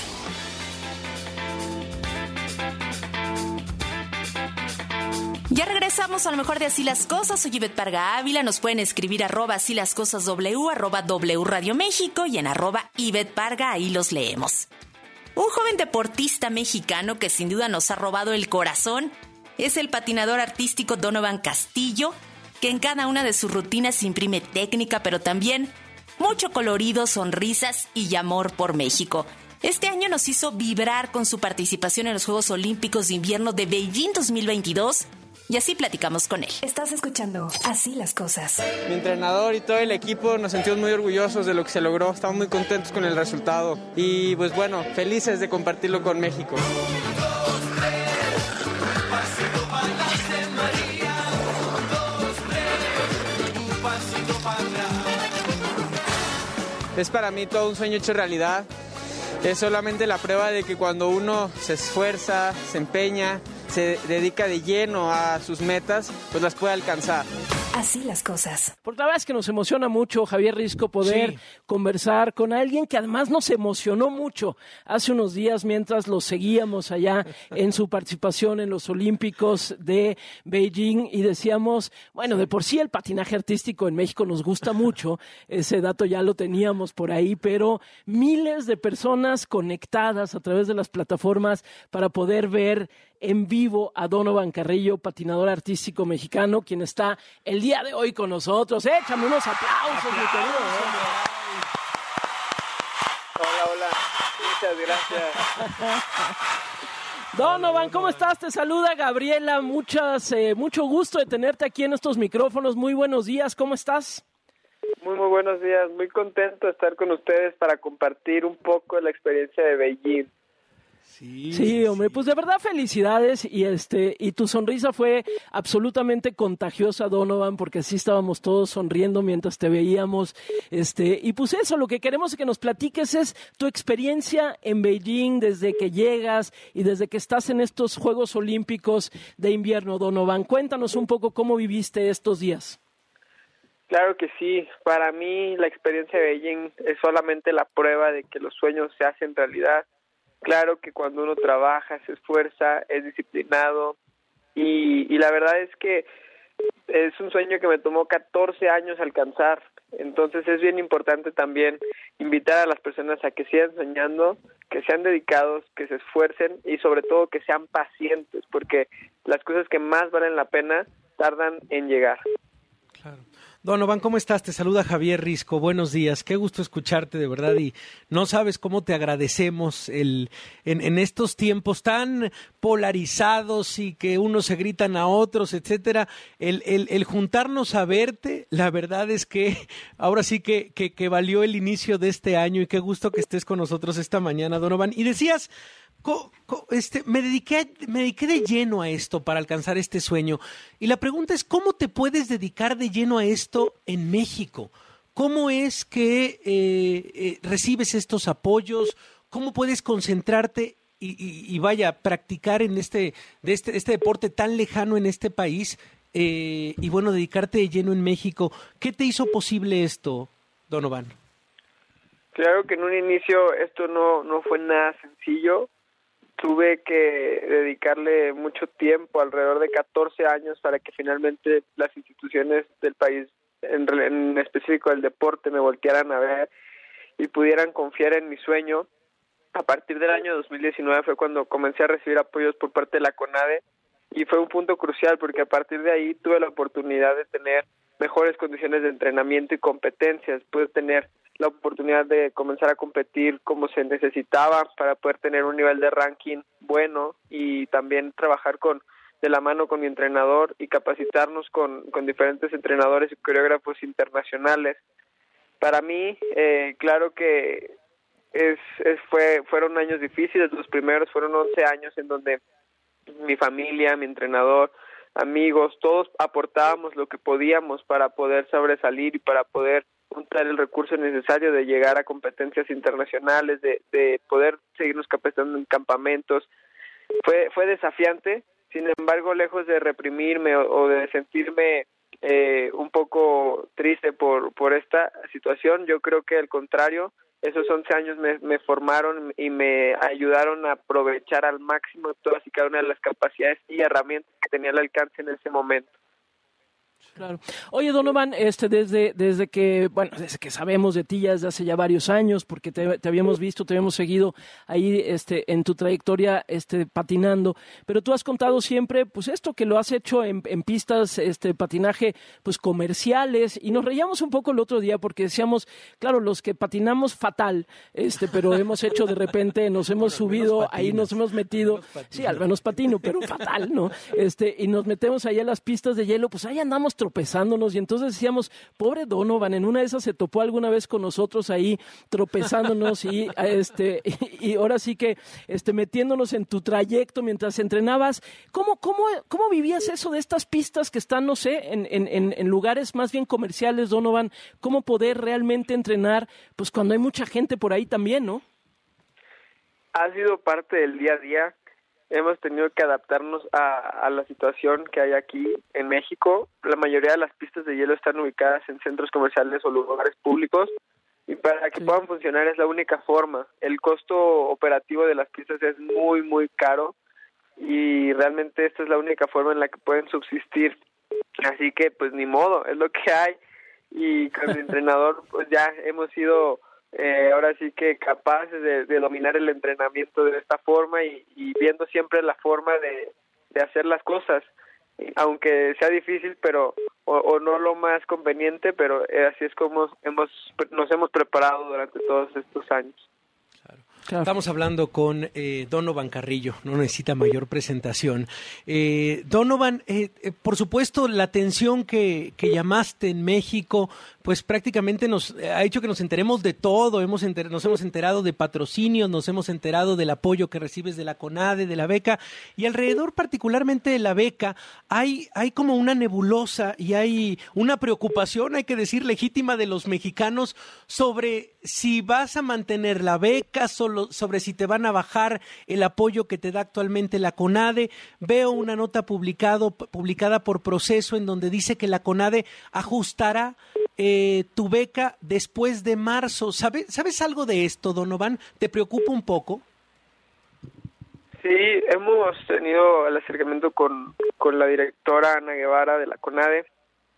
Ya regresamos a lo mejor de Así las cosas. Soy Ivette Parga Ávila. Nos pueden escribir arroba Así las cosas W, arroba W Radio México y en arroba Ivette Parga. Ahí los leemos. Un joven deportista mexicano que sin duda nos ha robado el corazón es el patinador artístico Donovan Castillo, que en cada una de sus rutinas imprime técnica, pero también mucho colorido, sonrisas y amor por México. Este año nos hizo vibrar con su participación en los Juegos Olímpicos de Invierno de Beijing dos mil veintidós y así platicamos con él. Estás escuchando Así las cosas. Mi entrenador y todo el equipo nos sentimos muy orgullosos de lo que se logró, estamos muy contentos con el resultado y pues bueno, felices de compartirlo con México. Es para mí todo un sueño hecho realidad. Es solamente la prueba de que cuando uno se esfuerza, se empeña, se dedica de lleno a sus metas, pues las puede alcanzar. Así las cosas. Porque la verdad es que nos emociona mucho, Javier Risco, poder sí. conversar con alguien que además nos emocionó mucho hace unos días mientras lo seguíamos allá en su participación en los Olímpicos de Beijing y decíamos, bueno, de por sí el patinaje artístico en México nos gusta mucho, ese dato ya lo teníamos por ahí, pero miles de personas conectadas a través de las plataformas para poder ver en vivo a Donovan Carrillo, patinador artístico mexicano, quien está el día de hoy con nosotros. Échame unos aplausos, mi querido. Hola, hola. Muchas gracias. Donovan, ¿cómo estás? Te saluda Gabriela. Muchas, eh, mucho gusto de tenerte aquí en estos micrófonos. Muy buenos días. ¿Cómo estás? Muy, muy buenos días. Muy contento de estar con ustedes para compartir un poco la experiencia de Beijing. Sí, sí, hombre, pues de verdad felicidades y este y tu sonrisa fue absolutamente contagiosa, Donovan, porque así estábamos todos sonriendo mientras te veíamos, este y pues eso, lo que queremos que nos platiques es tu experiencia en Beijing desde que llegas y desde que estás en estos Juegos Olímpicos de Invierno, Donovan. Cuéntanos un poco cómo viviste estos días. Claro que sí, para mí la experiencia de Beijing es solamente la prueba de que los sueños se hacen realidad. Claro que cuando uno trabaja, se esfuerza, es disciplinado y, y la verdad es que es un sueño que me tomó catorce años alcanzar. Entonces es bien importante también invitar a las personas a que sigan soñando, que sean dedicados, que se esfuercen y sobre todo que sean pacientes, porque las cosas que más valen la pena tardan en llegar. Claro. Donovan, ¿cómo estás? Te saluda Javier Risco. Buenos días. Qué gusto escucharte, de verdad. Y no sabes cómo te agradecemos el en, en estos tiempos tan polarizados y que unos se gritan a otros, etcétera. El, el, el juntarnos a verte, la verdad es que ahora sí que, que, que valió el inicio de este año y qué gusto que estés con nosotros esta mañana, Donovan. Y decías... Co, co, este, me dediqué, me dediqué de lleno a esto para alcanzar este sueño. Y la pregunta es, ¿cómo te puedes dedicar de lleno a esto en México? ¿Cómo es que eh, eh, recibes estos apoyos? ¿Cómo puedes concentrarte y, y, y vaya, practicar en este, de este, este deporte tan lejano en este país? Eh, y bueno, dedicarte de lleno en México. ¿Qué te hizo posible esto, Donovan? Claro que en un inicio esto no, no fue nada sencillo. Tuve que dedicarle mucho tiempo, alrededor de catorce años, para que finalmente las instituciones del país, en, en específico el deporte, me voltearan a ver y pudieran confiar en mi sueño. A partir del año dos mil diecinueve fue cuando comencé a recibir apoyos por parte de la CONADE y fue un punto crucial porque a partir de ahí tuve la oportunidad de tener mejores condiciones de entrenamiento y competencias. Pude tener la oportunidad de comenzar a competir como se necesitaba para poder tener un nivel de ranking bueno y también trabajar con de la mano con mi entrenador y capacitarnos con, con diferentes entrenadores y coreógrafos internacionales. Para mí, eh, claro que es, es fue fueron años difíciles. Los primeros fueron once años en donde mi familia, mi entrenador, amigos, todos aportábamos lo que podíamos para poder sobresalir y para poder juntar el recurso necesario de llegar a competencias internacionales, de, de poder seguirnos capacitando en campamentos. Fue, fue desafiante, sin embargo, lejos de reprimirme o, o de sentirme eh, un poco triste por, por esta situación, yo creo que al contrario, esos once años me, me formaron y me ayudaron a aprovechar al máximo todas y cada una de las capacidades y herramientas que tenía al alcance en ese momento. Claro. Oye, Donovan, este, desde, desde que, bueno, desde que sabemos de ti ya desde hace ya varios años, porque te, te habíamos visto, te habíamos seguido ahí, este, en tu trayectoria, este, patinando, pero tú has contado siempre, pues esto que lo has hecho en, en pistas, este, patinaje, pues comerciales, y nos reíamos un poco el otro día porque decíamos, claro, los que patinamos fatal, este, pero hemos hecho de repente, nos hemos bueno, subido, ahí nos hemos metido, sí, al menos patino, pero fatal, ¿no? Este, y nos metemos ahí a las pistas de hielo, pues ahí andamos tropezándonos, y entonces decíamos, pobre Donovan, en una de esas se topó alguna vez con nosotros ahí tropezándonos y este y, y ahora sí que este metiéndonos en tu trayecto mientras entrenabas. ¿Cómo cómo cómo vivías eso de estas pistas que están, no sé, en en en lugares más bien comerciales, Donovan? ¿Cómo poder realmente entrenar pues cuando hay mucha gente por ahí también, no? Ha sido parte del día a día. Hemos tenido que adaptarnos a, a la situación que hay aquí en México. La mayoría de las pistas de hielo están ubicadas en centros comerciales o lugares públicos, y para que sí. puedan funcionar es la única forma. El costo operativo de las pistas es muy, muy caro, y realmente esta es la única forma en la que pueden subsistir. Así que, pues, ni modo, es lo que hay. Y con el entrenador, pues ya hemos sido... Eh, ahora sí que capaces de, de dominar el entrenamiento de esta forma y, y viendo siempre la forma de, de hacer las cosas, aunque sea difícil, pero o, o no lo más conveniente, pero eh, así es como hemos nos hemos preparado durante todos estos años. Claro. Estamos hablando con eh, Donovan Carrillo, no necesita mayor presentación. Eh, Donovan, eh, eh, por supuesto, la atención que, que llamaste en México, pues prácticamente nos eh, ha hecho que nos enteremos de todo. Hemos enter- nos hemos enterado de patrocinios, nos hemos enterado del apoyo que recibes de la CONADE, de la beca, y alrededor particularmente de la beca hay, hay como una nebulosa y hay una preocupación, hay que decir, legítima de los mexicanos sobre si vas a mantener la beca, solo sobre si te van a bajar el apoyo que te da actualmente la CONADE. Veo una nota publicado, publicada por Proceso en donde dice que la CONADE ajustará eh, tu beca después de marzo. ¿Sabe, ¿Sabes algo de esto, Donovan? ¿Te preocupa un poco? Sí, hemos tenido el acercamiento con, con la directora Ana Guevara de la CONADE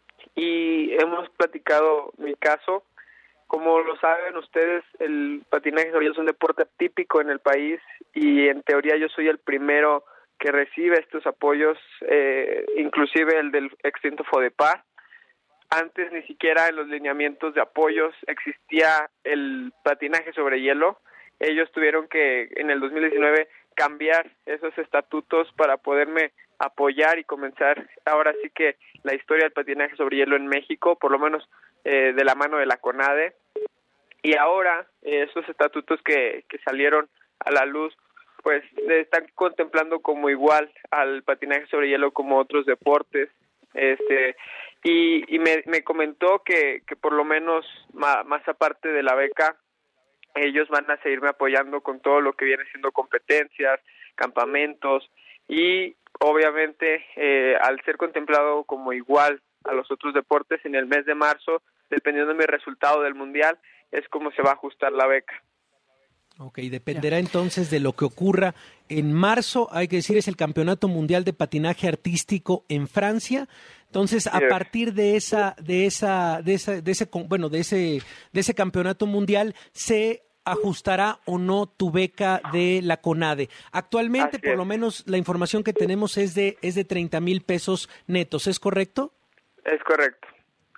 y hemos platicado mi caso. Como lo saben ustedes, el patinaje sobre hielo es un deporte típico en el país y en teoría yo soy el primero que recibe estos apoyos, eh, inclusive el del extinto FODEPAR. Antes ni siquiera en los lineamientos de apoyos existía el patinaje sobre hielo. Ellos tuvieron que en el dos mil diecinueve cambiar esos estatutos para poderme apoyar y comenzar ahora sí que la historia del patinaje sobre hielo en México, por lo menos eh, de la mano de la CONADE. Y ahora eh, esos estatutos que, que salieron a la luz pues están contemplando como igual al patinaje sobre hielo como otros deportes. Este y, y me, me comentó que, que por lo menos ma, más aparte de la beca, ellos van a seguirme apoyando con todo lo que viene siendo competencias, campamentos y obviamente eh, al ser contemplado como igual a los otros deportes en el mes de marzo, dependiendo de mi resultado del mundial, es como se va a ajustar la beca. Ok, dependerá entonces de lo que ocurra en marzo. Hay que decir, es el Campeonato Mundial de Patinaje Artístico en Francia. Entonces, a partir de esa, de esa, de esa, de ese, bueno, de ese, de ese campeonato mundial se ajustará o no tu beca de la CONADE. Actualmente, por lo menos, la información que tenemos es de, es de treinta mil pesos netos. ¿Es correcto? Es correcto.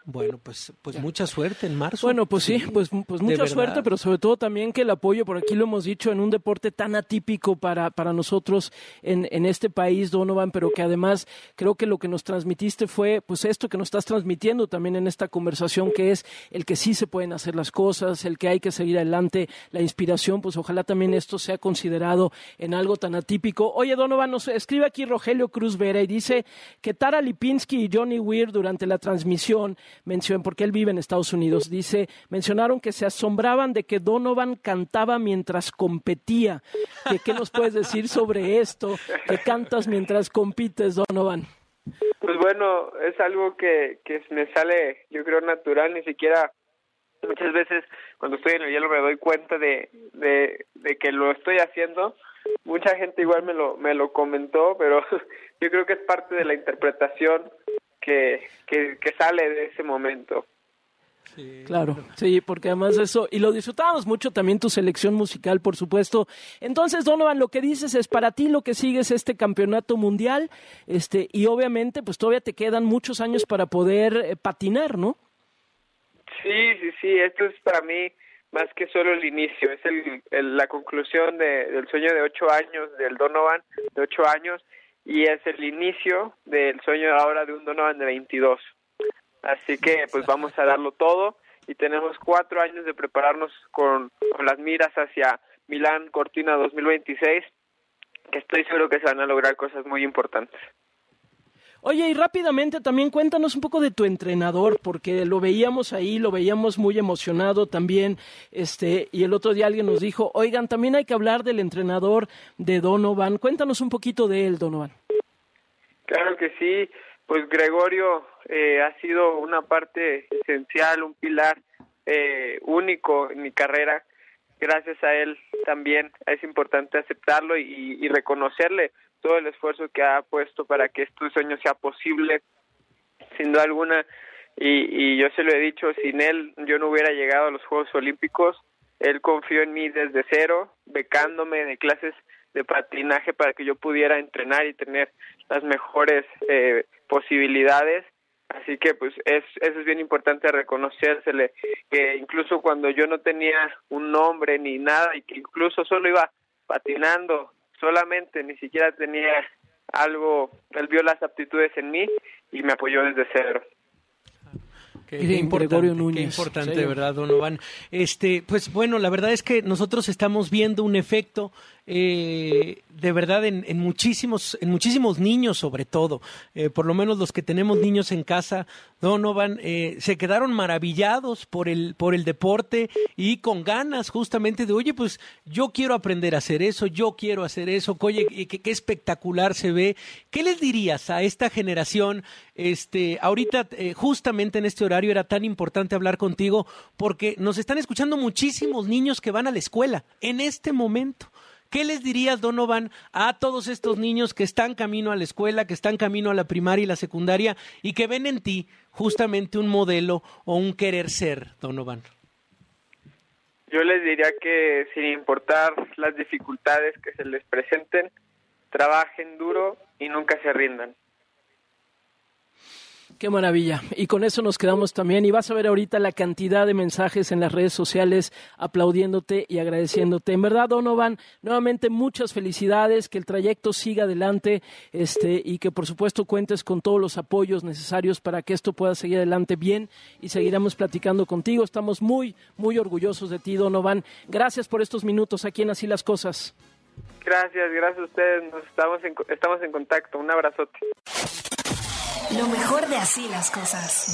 Bueno, pues, pues mucha suerte en marzo. Bueno, pues sí, sí pues, pues mucha suerte, pero sobre todo también que el apoyo, por aquí lo hemos dicho, en un deporte tan atípico para, para nosotros en, en este país, Donovan, pero que además creo que lo que nos transmitiste fue pues esto que nos estás transmitiendo también en esta conversación, que es el que sí se pueden hacer las cosas, el que hay que seguir adelante, la inspiración, pues ojalá también esto sea considerado en algo tan atípico. Oye, Donovan, nos escribe aquí Rogelio Cruz Vera y dice que Tara Lipinski y Johnny Weir durante la transmisión mencionan, porque él vive en Estados Unidos, dice, mencionaron que se asombraban de que Donovan cantaba mientras competía. ¿Qué, qué nos puedes decir sobre esto? ¿Que cantas mientras compites, Donovan? Pues bueno, es algo que, que me sale, yo creo, natural, ni siquiera muchas veces cuando estoy en el hielo me doy cuenta de, de, de que lo estoy haciendo. Mucha gente igual me lo, me lo comentó, pero yo creo que es parte de la interpretación que, que, que sale de ese momento. Sí, claro, sí, porque además eso, y lo disfrutábamos mucho también tu selección musical, por supuesto. Entonces, Donovan, lo que dices es, para ti lo que sigue es este campeonato mundial, este, y obviamente pues todavía te quedan muchos años para poder eh, patinar, ¿no? Sí, sí, sí, esto es para mí más que solo el inicio, es el, el, la conclusión de, del sueño de ocho años, del Donovan de ocho años, y es el inicio del sueño ahora de un Donovan de veintidós. Así que pues vamos a darlo todo y tenemos cuatro años de prepararnos con, con las miras hacia Milán Cortina dos mil veintiséis, que estoy seguro que se van a lograr cosas muy importantes. Oye, y rápidamente también cuéntanos un poco de tu entrenador, porque lo veíamos ahí, lo veíamos muy emocionado también, este, y el otro día alguien nos dijo, oigan, también hay que hablar del entrenador de Donovan. Cuéntanos un poquito de él, Donovan. Claro que sí, pues Gregorio eh, ha sido una parte esencial, un pilar eh, único en mi carrera. Gracias a él también es importante aceptarlo y, y reconocerle todo el esfuerzo que ha puesto para que este sueño sea posible, sin duda alguna, y, y yo se lo he dicho, sin él yo no hubiera llegado a los Juegos Olímpicos. Él confió en mí desde cero, becándome de clases de patinaje para que yo pudiera entrenar y tener las mejores eh, posibilidades. Así que pues es, eso es bien importante reconocérsele, que incluso cuando yo no tenía un nombre ni nada y que incluso solo iba patinando solamente, ni siquiera tenía algo, él vio las aptitudes en mí y me apoyó desde cero. Qué, qué importante, qué importante, ¿sí? ¿Verdad, Donovan? Este, pues bueno, la verdad es que nosotros estamos viendo un efecto eh, de verdad en, en muchísimos, en muchísimos niños, sobre todo, eh, por lo menos los que tenemos niños en casa, Donovan, eh, se quedaron maravillados por el, por el deporte y con ganas justamente de, oye, pues yo quiero aprender a hacer eso, yo quiero hacer eso, oye, qué, qué espectacular se ve. ¿Qué les dirías a esta generación? Este, ahorita, eh, justamente en este horario era tan importante hablar contigo porque nos están escuchando muchísimos niños que van a la escuela en este momento. ¿Qué les dirías, Donovan, a todos estos niños que están camino a la escuela, que están camino a la primaria y la secundaria y que ven en ti justamente un modelo o un querer ser, Donovan? Yo les diría que sin importar las dificultades que se les presenten, trabajen duro y nunca se rindan. Qué maravilla. Y con eso nos quedamos también. Y vas a ver ahorita la cantidad de mensajes en las redes sociales aplaudiéndote y agradeciéndote. En verdad, Donovan, nuevamente muchas felicidades, que el trayecto siga adelante este, y que por supuesto cuentes con todos los apoyos necesarios para que esto pueda seguir adelante bien y seguiremos platicando contigo. Estamos muy, muy orgullosos de ti, Donovan. Gracias por estos minutos aquí en Así las Cosas. Gracias, gracias a ustedes. Nos estamos en, estamos en contacto. Un abrazote. Lo mejor de Así las Cosas.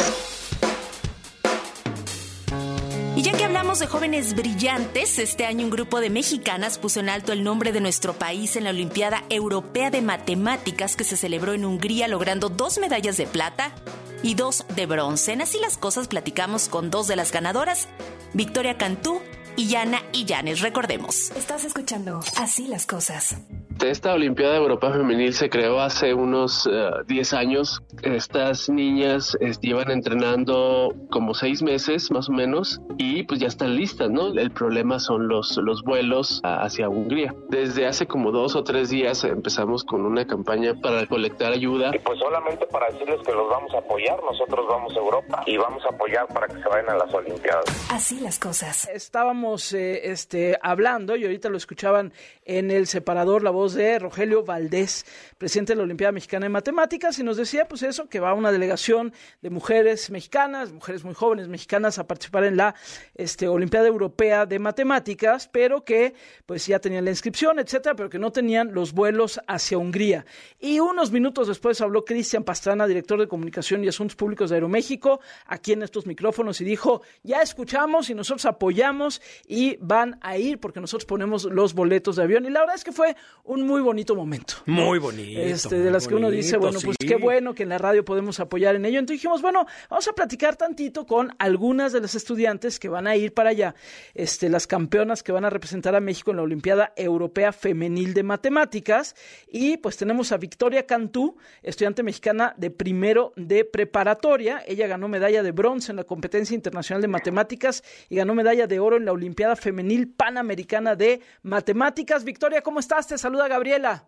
Y ya que hablamos de jóvenes brillantes, este año un grupo de mexicanas puso en alto el nombre de nuestro país en la Olimpiada Europea de Matemáticas que se celebró en Hungría, logrando dos medallas de plata y dos de bronce. En Así las Cosas platicamos con dos de las ganadoras, Victoria Cantú y Yana Illanes. Recordemos. Estás escuchando Así las Cosas. Esta Olimpiada Europea Femenil se creó hace unos diez uh, años. Estas niñas eh, llevan entrenando como seis meses más o menos y pues ya están listas, ¿no? El problema son los, los vuelos hacia Hungría. Desde hace como dos o tres días empezamos con una campaña para recolectar ayuda. Y pues solamente para decirles que los vamos a apoyar, nosotros vamos a Europa y vamos a apoyar para que se vayan a las Olimpiadas. Así las cosas. Estábamos eh, este, hablando y ahorita lo escuchaban en el separador la voz de Rogelio Valdés, presidente de la Olimpiada Mexicana de Matemáticas, y nos decía pues eso, que va una delegación de mujeres mexicanas, mujeres muy jóvenes mexicanas a participar en la este, Olimpiada Europea de Matemáticas, pero que pues ya tenían la inscripción, etcétera, pero que no tenían los vuelos hacia Hungría. Y unos minutos después habló Cristian Pastrana, director de Comunicación y Asuntos Públicos de Aeroméxico, aquí en estos micrófonos, y dijo, ya escuchamos y nosotros apoyamos y van a ir porque nosotros ponemos los boletos de avión. Y la verdad es que fue un muy bonito momento, ¿no? Muy bonito. Este, muy de las que uno bonito, dice, bueno, sí. pues qué bueno que en la radio podemos apoyar en ello. Entonces dijimos, bueno, vamos a platicar tantito con algunas de las estudiantes que van a ir para allá, este, las campeonas que van a representar a México en la Olimpiada Europea Femenil de Matemáticas. Y pues tenemos a Victoria Cantú, estudiante mexicana de primero de preparatoria. Ella ganó medalla de bronce en la competencia internacional de matemáticas y ganó medalla de oro en la Olimpiada Femenil Panamericana de Matemáticas. Victoria, ¿cómo estás? Te saluda Gabriela.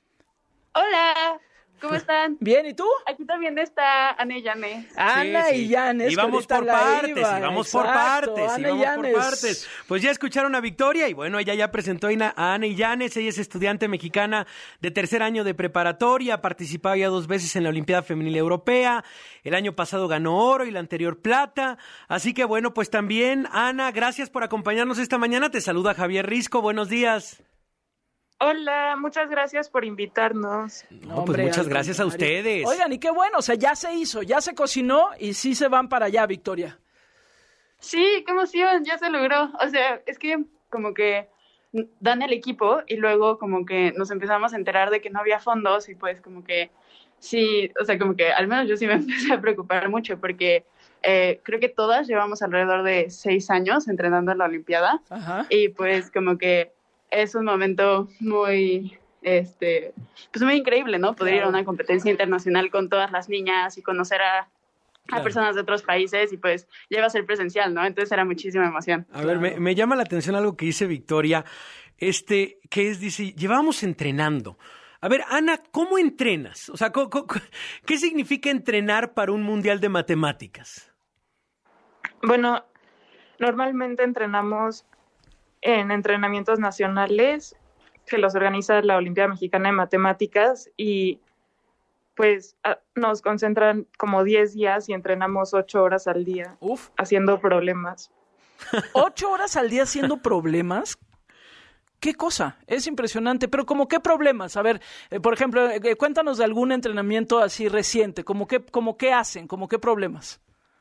Hola, ¿cómo están? Bien, ¿y tú? Aquí también está Ana y Yanes. Ana sí, sí. y Yanes. Y vamos por partes, y vamos por partes, y vamos por partes. Pues ya escucharon a Victoria, y bueno, ella ya presentó a Ana y Yanes. Ella es estudiante mexicana de tercer año de preparatoria, ha participado ya dos veces en la Olimpiada Femenil Europea. El año pasado ganó oro y la anterior plata. Así que bueno, pues también, Ana, gracias por acompañarnos esta mañana. Te saluda Javier Risco, buenos días. Hola, muchas gracias por invitarnos. No, pues Hombre, muchas gracias a ustedes. Oigan, y qué bueno, o sea, ya se hizo, ya se cocinó y sí se van para allá, Victoria. Sí, qué emoción, ya se logró. O sea, es que como que dan el equipo y luego como que nos empezamos a enterar de que no había fondos y pues como que sí, o sea, como que al menos yo sí me empecé a preocupar mucho porque eh, creo que todas llevamos alrededor de seis años entrenando en la Olimpiada. Ajá. Y pues como que es un momento muy, este, pues muy increíble, ¿no? Poder claro. ir a una competencia internacional con todas las niñas y conocer a, a claro. personas de otros países y pues llega a ser presencial, ¿no? Entonces era muchísima emoción. A ver, me, me llama la atención algo que dice Victoria, este, que es, dice, llevamos entrenando. A ver, Ana, ¿cómo entrenas? O sea, ¿cómo, cómo, ¿qué significa entrenar para un mundial de matemáticas? Bueno, normalmente entrenamos en entrenamientos nacionales que los organiza la Olimpiada Mexicana de Matemáticas y pues a, nos concentran como diez días y entrenamos ocho horas al día. Uf. Haciendo problemas. ¿Ocho horas al día haciendo problemas? ¿Qué cosa? Es impresionante, pero ¿cómo qué problemas? A ver, eh, por ejemplo, eh, cuéntanos de algún entrenamiento así reciente, ¿cómo qué, cómo qué hacen? ¿Cómo qué problemas?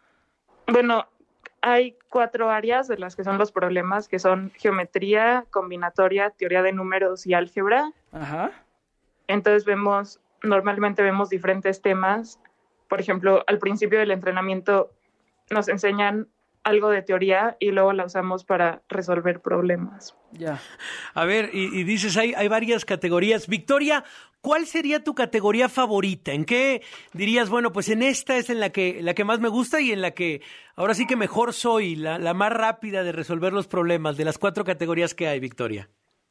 Bueno, hay cuatro áreas de las que son los problemas, que son geometría, combinatoria, teoría de números y álgebra. Ajá. Entonces vemos, normalmente vemos diferentes temas. Por ejemplo, al principio del entrenamiento nos enseñan algo de teoría y luego la usamos para resolver problemas. Ya. A ver, y, y dices, hay, hay varias categorías. Victoria, ¿cuál sería tu categoría favorita? ¿En qué dirías, bueno, pues en esta es en la que, la que más me gusta y en la que ahora sí que mejor soy, la, la más rápida de resolver los problemas de las cuatro categorías que hay, Victoria?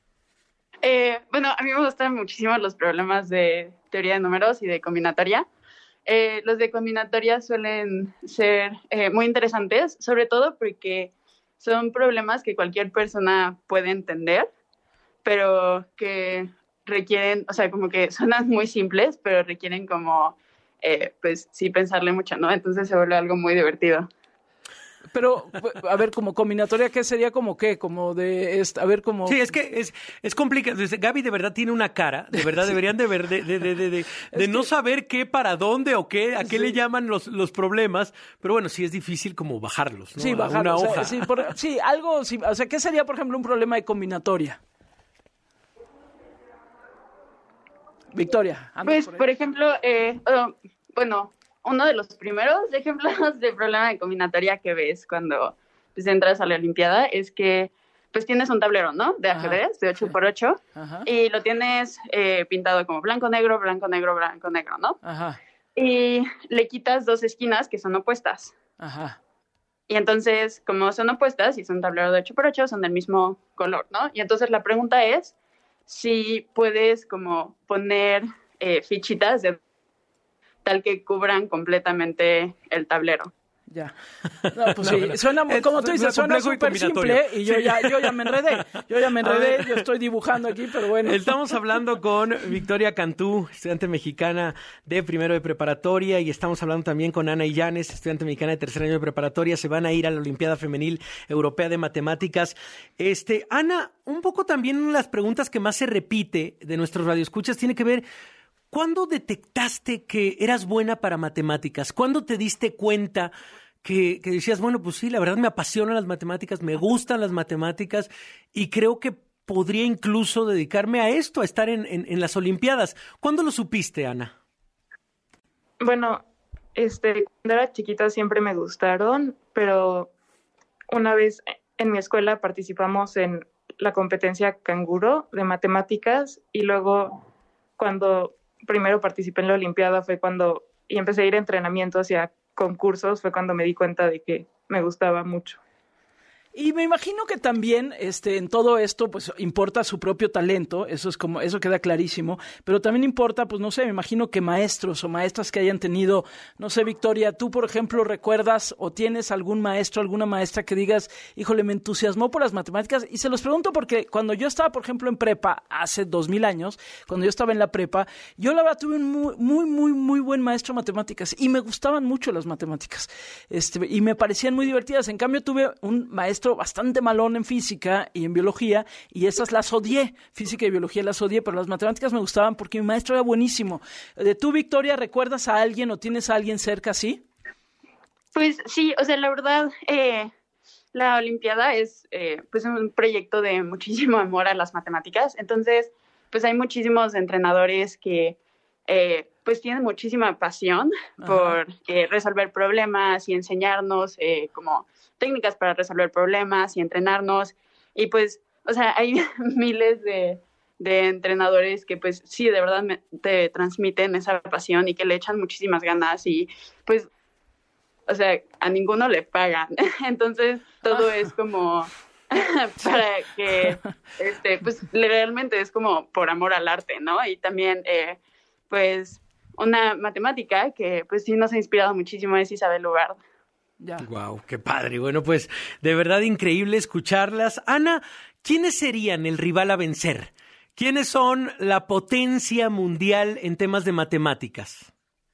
Eh, bueno, a mí me gustan muchísimo los problemas de teoría de números y de combinatoria. Eh, los de combinatoria suelen ser eh, muy interesantes, sobre todo porque son problemas que cualquier persona puede entender, pero que requieren, o sea, como que suenan muy simples, pero requieren como, eh, pues sí, pensarle mucho, ¿no? Entonces se vuelve algo muy divertido. Pero, a ver, como combinatoria, ¿qué sería como qué? Como de, esta, a ver, como... Sí, es que es, es complicado. Gaby de verdad tiene una cara, de verdad, sí. deberían de ver, de, de, de, de, de, de no que... saber qué, para dónde o qué, a qué sí. le llaman los, los problemas, pero bueno, sí es difícil como bajarlos, ¿no? Sí, bajarlos, una hoja. O sea, sí, por, sí, algo, sí, o sea, ¿qué sería, por ejemplo, un problema de combinatoria? Victoria. Pues, por, por ejemplo, eh, uh, bueno... Uno de los primeros ejemplos de problema de combinatoria que ves cuando pues, entras a la Olimpiada es que pues tienes un tablero, ¿no? De ajedrez, Ajá. de ocho por ocho, Ajá. y lo tienes eh, pintado como blanco-negro, blanco-negro, blanco-negro, ¿no? Ajá. Y le quitas dos esquinas que son opuestas. Ajá. Y entonces, como son opuestas y es un tablero de ocho por ocho, son del mismo color, ¿no? Y entonces la pregunta es si puedes como poner eh, fichitas de tal que cubran completamente el tablero. Ya. No, pues no, sí, no. Suena, es, como tú dices, suena súper simple y yo, sí. ya, yo ya me enredé. Yo ya me enredé, yo estoy dibujando aquí, pero bueno. Estamos hablando con Victoria Cantú, estudiante mexicana de primero de preparatoria, y estamos hablando también con Ana Illanes, estudiante mexicana de tercer año de preparatoria. Se van a ir a la Olimpiada Femenil Europea de Matemáticas. Este, Ana, un poco también una de las preguntas que más se repite de nuestros radioescuchas tiene que ver: ¿cuándo detectaste que eras buena para matemáticas? ¿Cuándo te diste cuenta que, que decías, bueno, pues sí, la verdad me apasionan las matemáticas, me gustan las matemáticas y creo que podría incluso dedicarme a esto, a estar en, en, en las Olimpiadas? ¿Cuándo lo supiste, Ana? Bueno, este, cuando era chiquita siempre me gustaron, pero una vez en mi escuela participamos en la competencia canguro de matemáticas y luego cuando primero participé en la Olimpiada fue cuando, y empecé a ir a entrenamientos y a concursos, fue cuando me di cuenta de que me gustaba mucho. Y me imagino que también este, en todo esto pues importa su propio talento, eso es como, eso queda clarísimo, pero también importa, pues no sé, me imagino que maestros o maestras que hayan tenido, no sé, Victoria, tú por ejemplo recuerdas o tienes algún maestro, alguna maestra que digas, híjole, me entusiasmó por las matemáticas. Y se los pregunto porque cuando yo estaba, por ejemplo, en prepa, hace dos mil años, cuando yo estaba en la prepa, yo la verdad tuve un muy, muy, muy, muy buen maestro de matemáticas y me gustaban mucho las matemáticas, este, y me parecían muy divertidas. En cambio tuve un maestro bastante malón en física y en biología, y esas las odié, física y biología las odié, pero las matemáticas me gustaban porque mi maestro era buenísimo. ¿De tú, Victoria, recuerdas a alguien o tienes a alguien cerca así? Pues sí, o sea, la verdad, eh, la Olimpiada es eh, pues un proyecto de muchísimo amor a las matemáticas, entonces pues hay muchísimos entrenadores que eh, pues tienen muchísima pasión Ajá. por eh, resolver problemas y enseñarnos eh, como técnicas para resolver problemas y entrenarnos. Y pues, o sea, hay miles de, de entrenadores que pues sí, de verdad me, te transmiten esa pasión y que le echan muchísimas ganas y pues, o sea, a ninguno le pagan. Entonces, todo es como para que, este, pues realmente es como por amor al arte, ¿no? Y también, eh, pues, una matemática que pues sí nos ha inspirado muchísimo es Isabel Hubbard. Ya. Wow, qué padre. Bueno, pues de verdad increíble escucharlas. Ana, ¿quiénes serían el rival a vencer? ¿Quiénes son la potencia mundial en temas de matemáticas?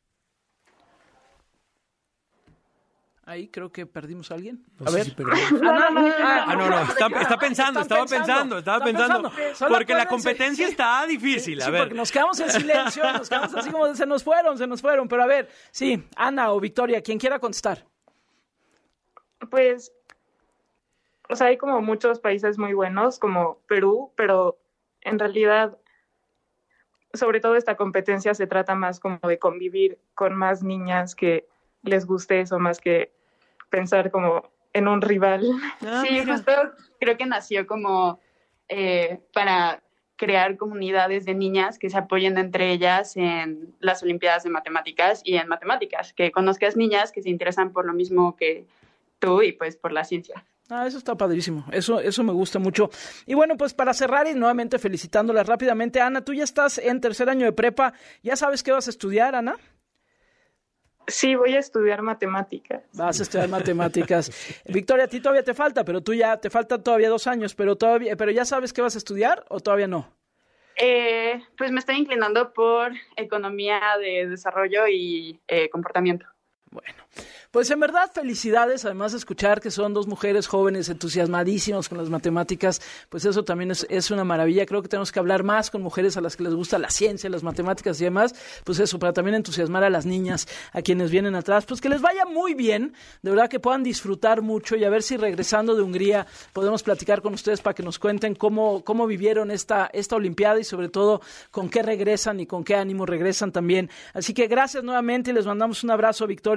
Ahí creo que perdimos a alguien. No a sé ver. Si Ana, no, no, no, ah, no, no, está, está pensando, estaba pensando, estaba pensando, pensando porque la competencia sí. está difícil. A sí, ver. Porque nos quedamos en silencio, nos quedamos así como se nos fueron, se nos fueron. Pero a ver, sí, Ana o Victoria, quien quiera contestar. Pues, o sea, hay como muchos países muy buenos, como Perú, pero en realidad, sobre todo esta competencia se trata más como de convivir con más niñas que les guste eso, más que pensar como en un rival. Ah, sí, mira. Justo creo que nació como eh, para crear comunidades de niñas que se apoyen entre ellas en las Olimpiadas de Matemáticas y en matemáticas, que conozcas niñas que se interesan por lo mismo que tú y pues por la ciencia. Ah, eso está padrísimo, eso, eso me gusta mucho. Y bueno, pues para cerrar y nuevamente felicitándolas rápidamente, Ana, tú ya estás en tercer año de prepa, ¿ya sabes qué vas a estudiar, Ana? Sí, voy a estudiar matemáticas. Vas a estudiar matemáticas. Victoria, a ti todavía te falta, pero tú ya, te faltan todavía dos años, pero todavía, pero ¿ya sabes qué vas a estudiar o todavía no? Eh, pues me estoy inclinando por economía de desarrollo y eh, comportamiento. Bueno, pues en verdad felicidades, además de escuchar que son dos mujeres jóvenes entusiasmadísimas con las matemáticas, pues eso también es, es una maravilla. Creo que tenemos que hablar más con mujeres a las que les gusta la ciencia, las matemáticas y demás, pues eso, para también entusiasmar a las niñas, a quienes vienen atrás, pues que les vaya muy bien, de verdad que puedan disfrutar mucho y a ver si regresando de Hungría podemos platicar con ustedes para que nos cuenten cómo, cómo vivieron esta, esta Olimpiada y sobre todo con qué regresan y con qué ánimo regresan también. Así que gracias nuevamente y les mandamos un abrazo, Victoria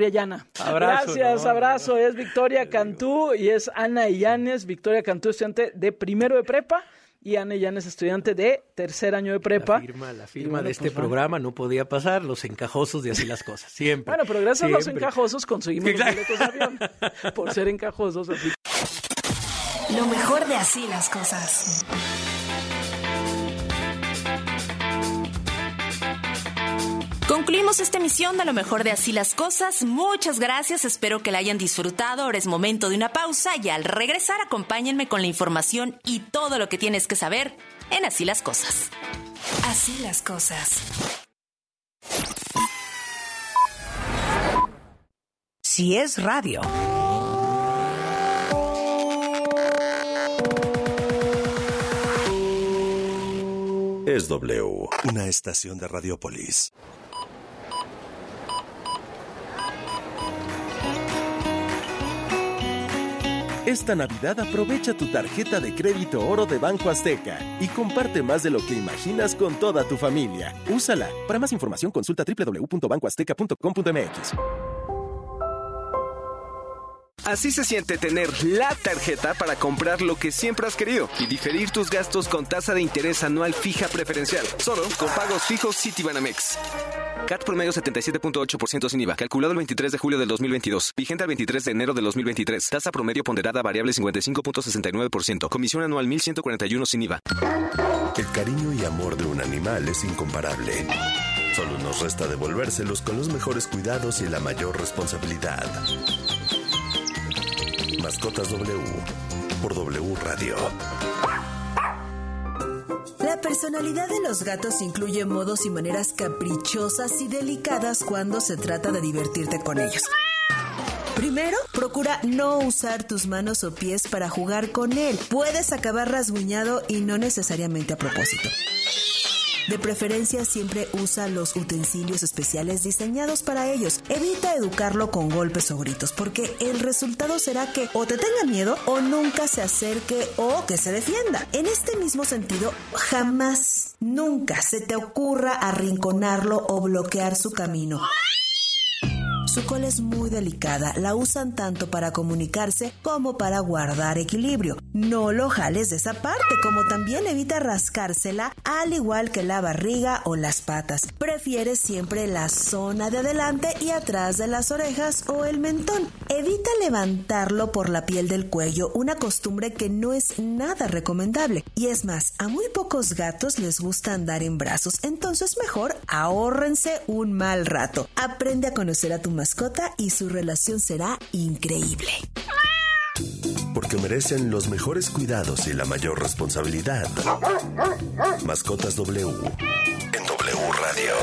Victoria Llana. Abrazo. Gracias, no, abrazo. no. Es Victoria Cantú y es Ana Illanes. Victoria Cantú, estudiante de primero de prepa, y Ana Illanes, estudiante de tercer año de prepa. La firma, la firma bueno, de este pues, programa no podía pasar, los encajosos de Así las Cosas, siempre. Bueno, pero gracias siempre. a los encajosos conseguimos Exacto. los boletos de avión. Por ser encajosos. Así. Lo mejor de Así las Cosas. Concluimos esta emisión de Lo mejor de Así las Cosas. Muchas gracias, espero que la hayan disfrutado. Ahora es momento de una pausa y al regresar acompáñenme con la información y todo lo que tienes que saber en Así las Cosas. Así las Cosas. Si es radio. Es W, una estación de Radiopolis. Esta Navidad aprovecha tu tarjeta de crédito Oro de Banco Azteca y comparte más de lo que imaginas con toda tu familia. Úsala. Para más información consulta doble u doble u doble u punto banco azteca punto com punto m x. Así se siente tener la tarjeta para comprar lo que siempre has querido y diferir tus gastos con tasa de interés anual fija preferencial, solo con pagos fijos Citibanamex. C A T promedio setenta y siete punto ocho por ciento sin I V A, calculado el veintitrés de julio del dos mil veintidós, vigente al veintitrés de enero del dos mil veintitrés, tasa promedio ponderada variable cincuenta y cinco punto sesenta y nueve por ciento, comisión anual mil ciento cuarenta y uno sin I V A. El cariño y amor de un animal es incomparable. Solo nos resta devolvérselos con los mejores cuidados y la mayor responsabilidad. Mascotas W por W Radio. La personalidad de los gatos incluye modos y maneras caprichosas y delicadas cuando se trata de divertirte con ellos. Primero, procura no usar tus manos o pies para jugar con él. Puedes acabar rasguñado y no necesariamente a propósito. De preferencia, siempre usa los utensilios especiales diseñados para ellos. Evita educarlo con golpes o gritos, porque el resultado será que o te tenga miedo o nunca se acerque o que se defienda. En este mismo sentido, jamás, nunca se te ocurra arrinconarlo o bloquear su camino. Su cola es muy delicada, la usan tanto para comunicarse como para guardar equilibrio. No lo jales de esa parte, como también evita rascársela, al igual que la barriga o las patas. Prefiere siempre la zona de adelante y atrás de las orejas o el mentón. Evita levantarlo por la piel del cuello, una costumbre que no es nada recomendable. Y es más, a muy pocos gatos les gusta andar en brazos, entonces mejor ahórrense un mal rato. Aprende a conocer a tu mascota y su relación será increíble. Porque merecen los mejores cuidados y la mayor responsabilidad. Mascotas W en W Radio.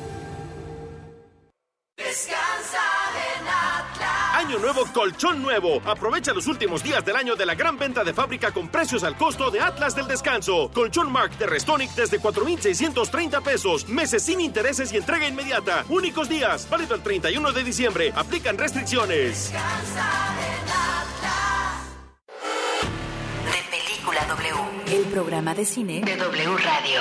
Descansa en Atlas. Año nuevo, colchón nuevo. Aprovecha los últimos días del año de la gran venta de fábrica con precios al costo de Atlas del Descanso. Colchón Mark de Restonic desde cuatro mil seiscientos treinta pesos. Meses sin intereses y entrega inmediata. Únicos días. Válido el treinta y uno de diciembre. Aplican restricciones. Descansa en Atlas. De Película W. El programa de cine de W Radio.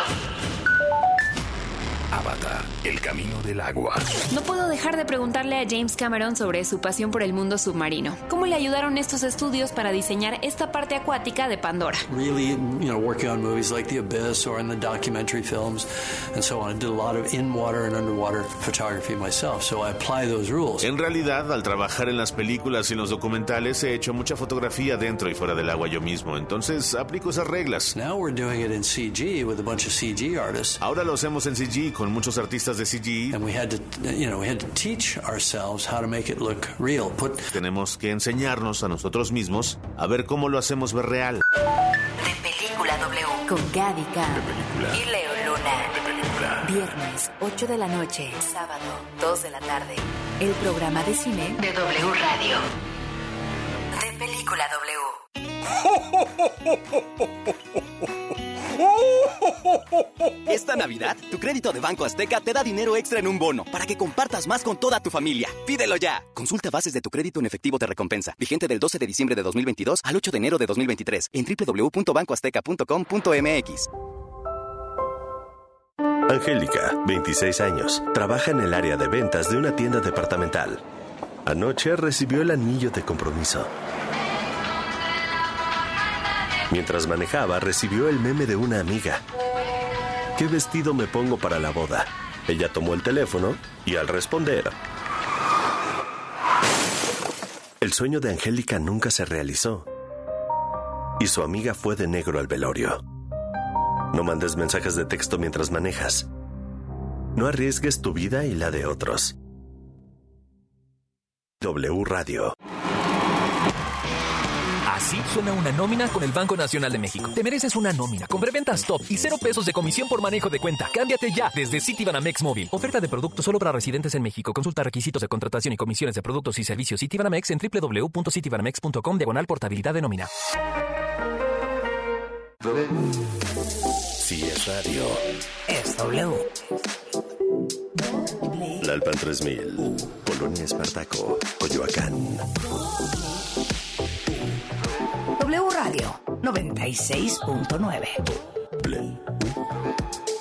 Avatar, el camino del agua. No puedo dejar de preguntarle a James Cameron sobre su pasión por el mundo submarino. ¿Cómo le ayudaron estos estudios para diseñar esta parte acuática de Pandora? Really, you know, working on movies like The Abyss or in the documentary films and so on. I did a lot of in-water and underwater photography myself, so I apply those rules. En realidad, al trabajar en las películas y en los documentales, he hecho mucha fotografía dentro y fuera del agua yo mismo, entonces aplico esas reglas. Now we're doing it in C G with a bunch of C G artists. Ahora lo hacemos en C G con muchos artistas de C G. And we had to, you know, we had to teach ourselves how to make it look real. Put... Tenemos que enseñarnos a nosotros mismos a ver cómo lo hacemos ver real. De Película W. Con Gaby Khan y Leo Luna. De Película. Viernes, ocho de la noche. Sábado, dos de la tarde. El programa de cine de W Radio. De Película W. Esta Navidad, tu crédito de Banco Azteca te da dinero extra en un bono para que compartas más con toda tu familia. ¡Pídelo ya! Consulta bases de tu crédito en efectivo de recompensa. Vigente del doce de diciembre de dos mil veintidós al ocho de enero de dos mil veintitrés en doble u doble u doble u punto banco azteca punto com punto m x. Angélica, veintiséis años, trabaja en el área de ventas de una tienda departamental. Anoche recibió el anillo de compromiso. Mientras manejaba, recibió el meme de una amiga. ¿Qué vestido me pongo para la boda? Ella tomó el teléfono y al responder, el sueño de Angélica nunca se realizó. Y su amiga fue de negro al velorio. No mandes mensajes de texto mientras manejas. No arriesgues tu vida y la de otros. W Radio. Así suena una nómina con el Banco Nacional de México. Te mereces una nómina con preventas top y cero pesos de comisión por manejo de cuenta. Cámbiate ya desde Citibanamex Móvil. Oferta de productos solo para residentes en México. Consulta requisitos de contratación y comisiones de productos y servicios Citibanamex en doble u doble u doble u punto citibanamex punto com diagonal portabilidad de nómina. Si es radio, es W. Lalpan tres mil, Colonia Espartaco, Coyoacán. W Radio noventa y seis punto nueve.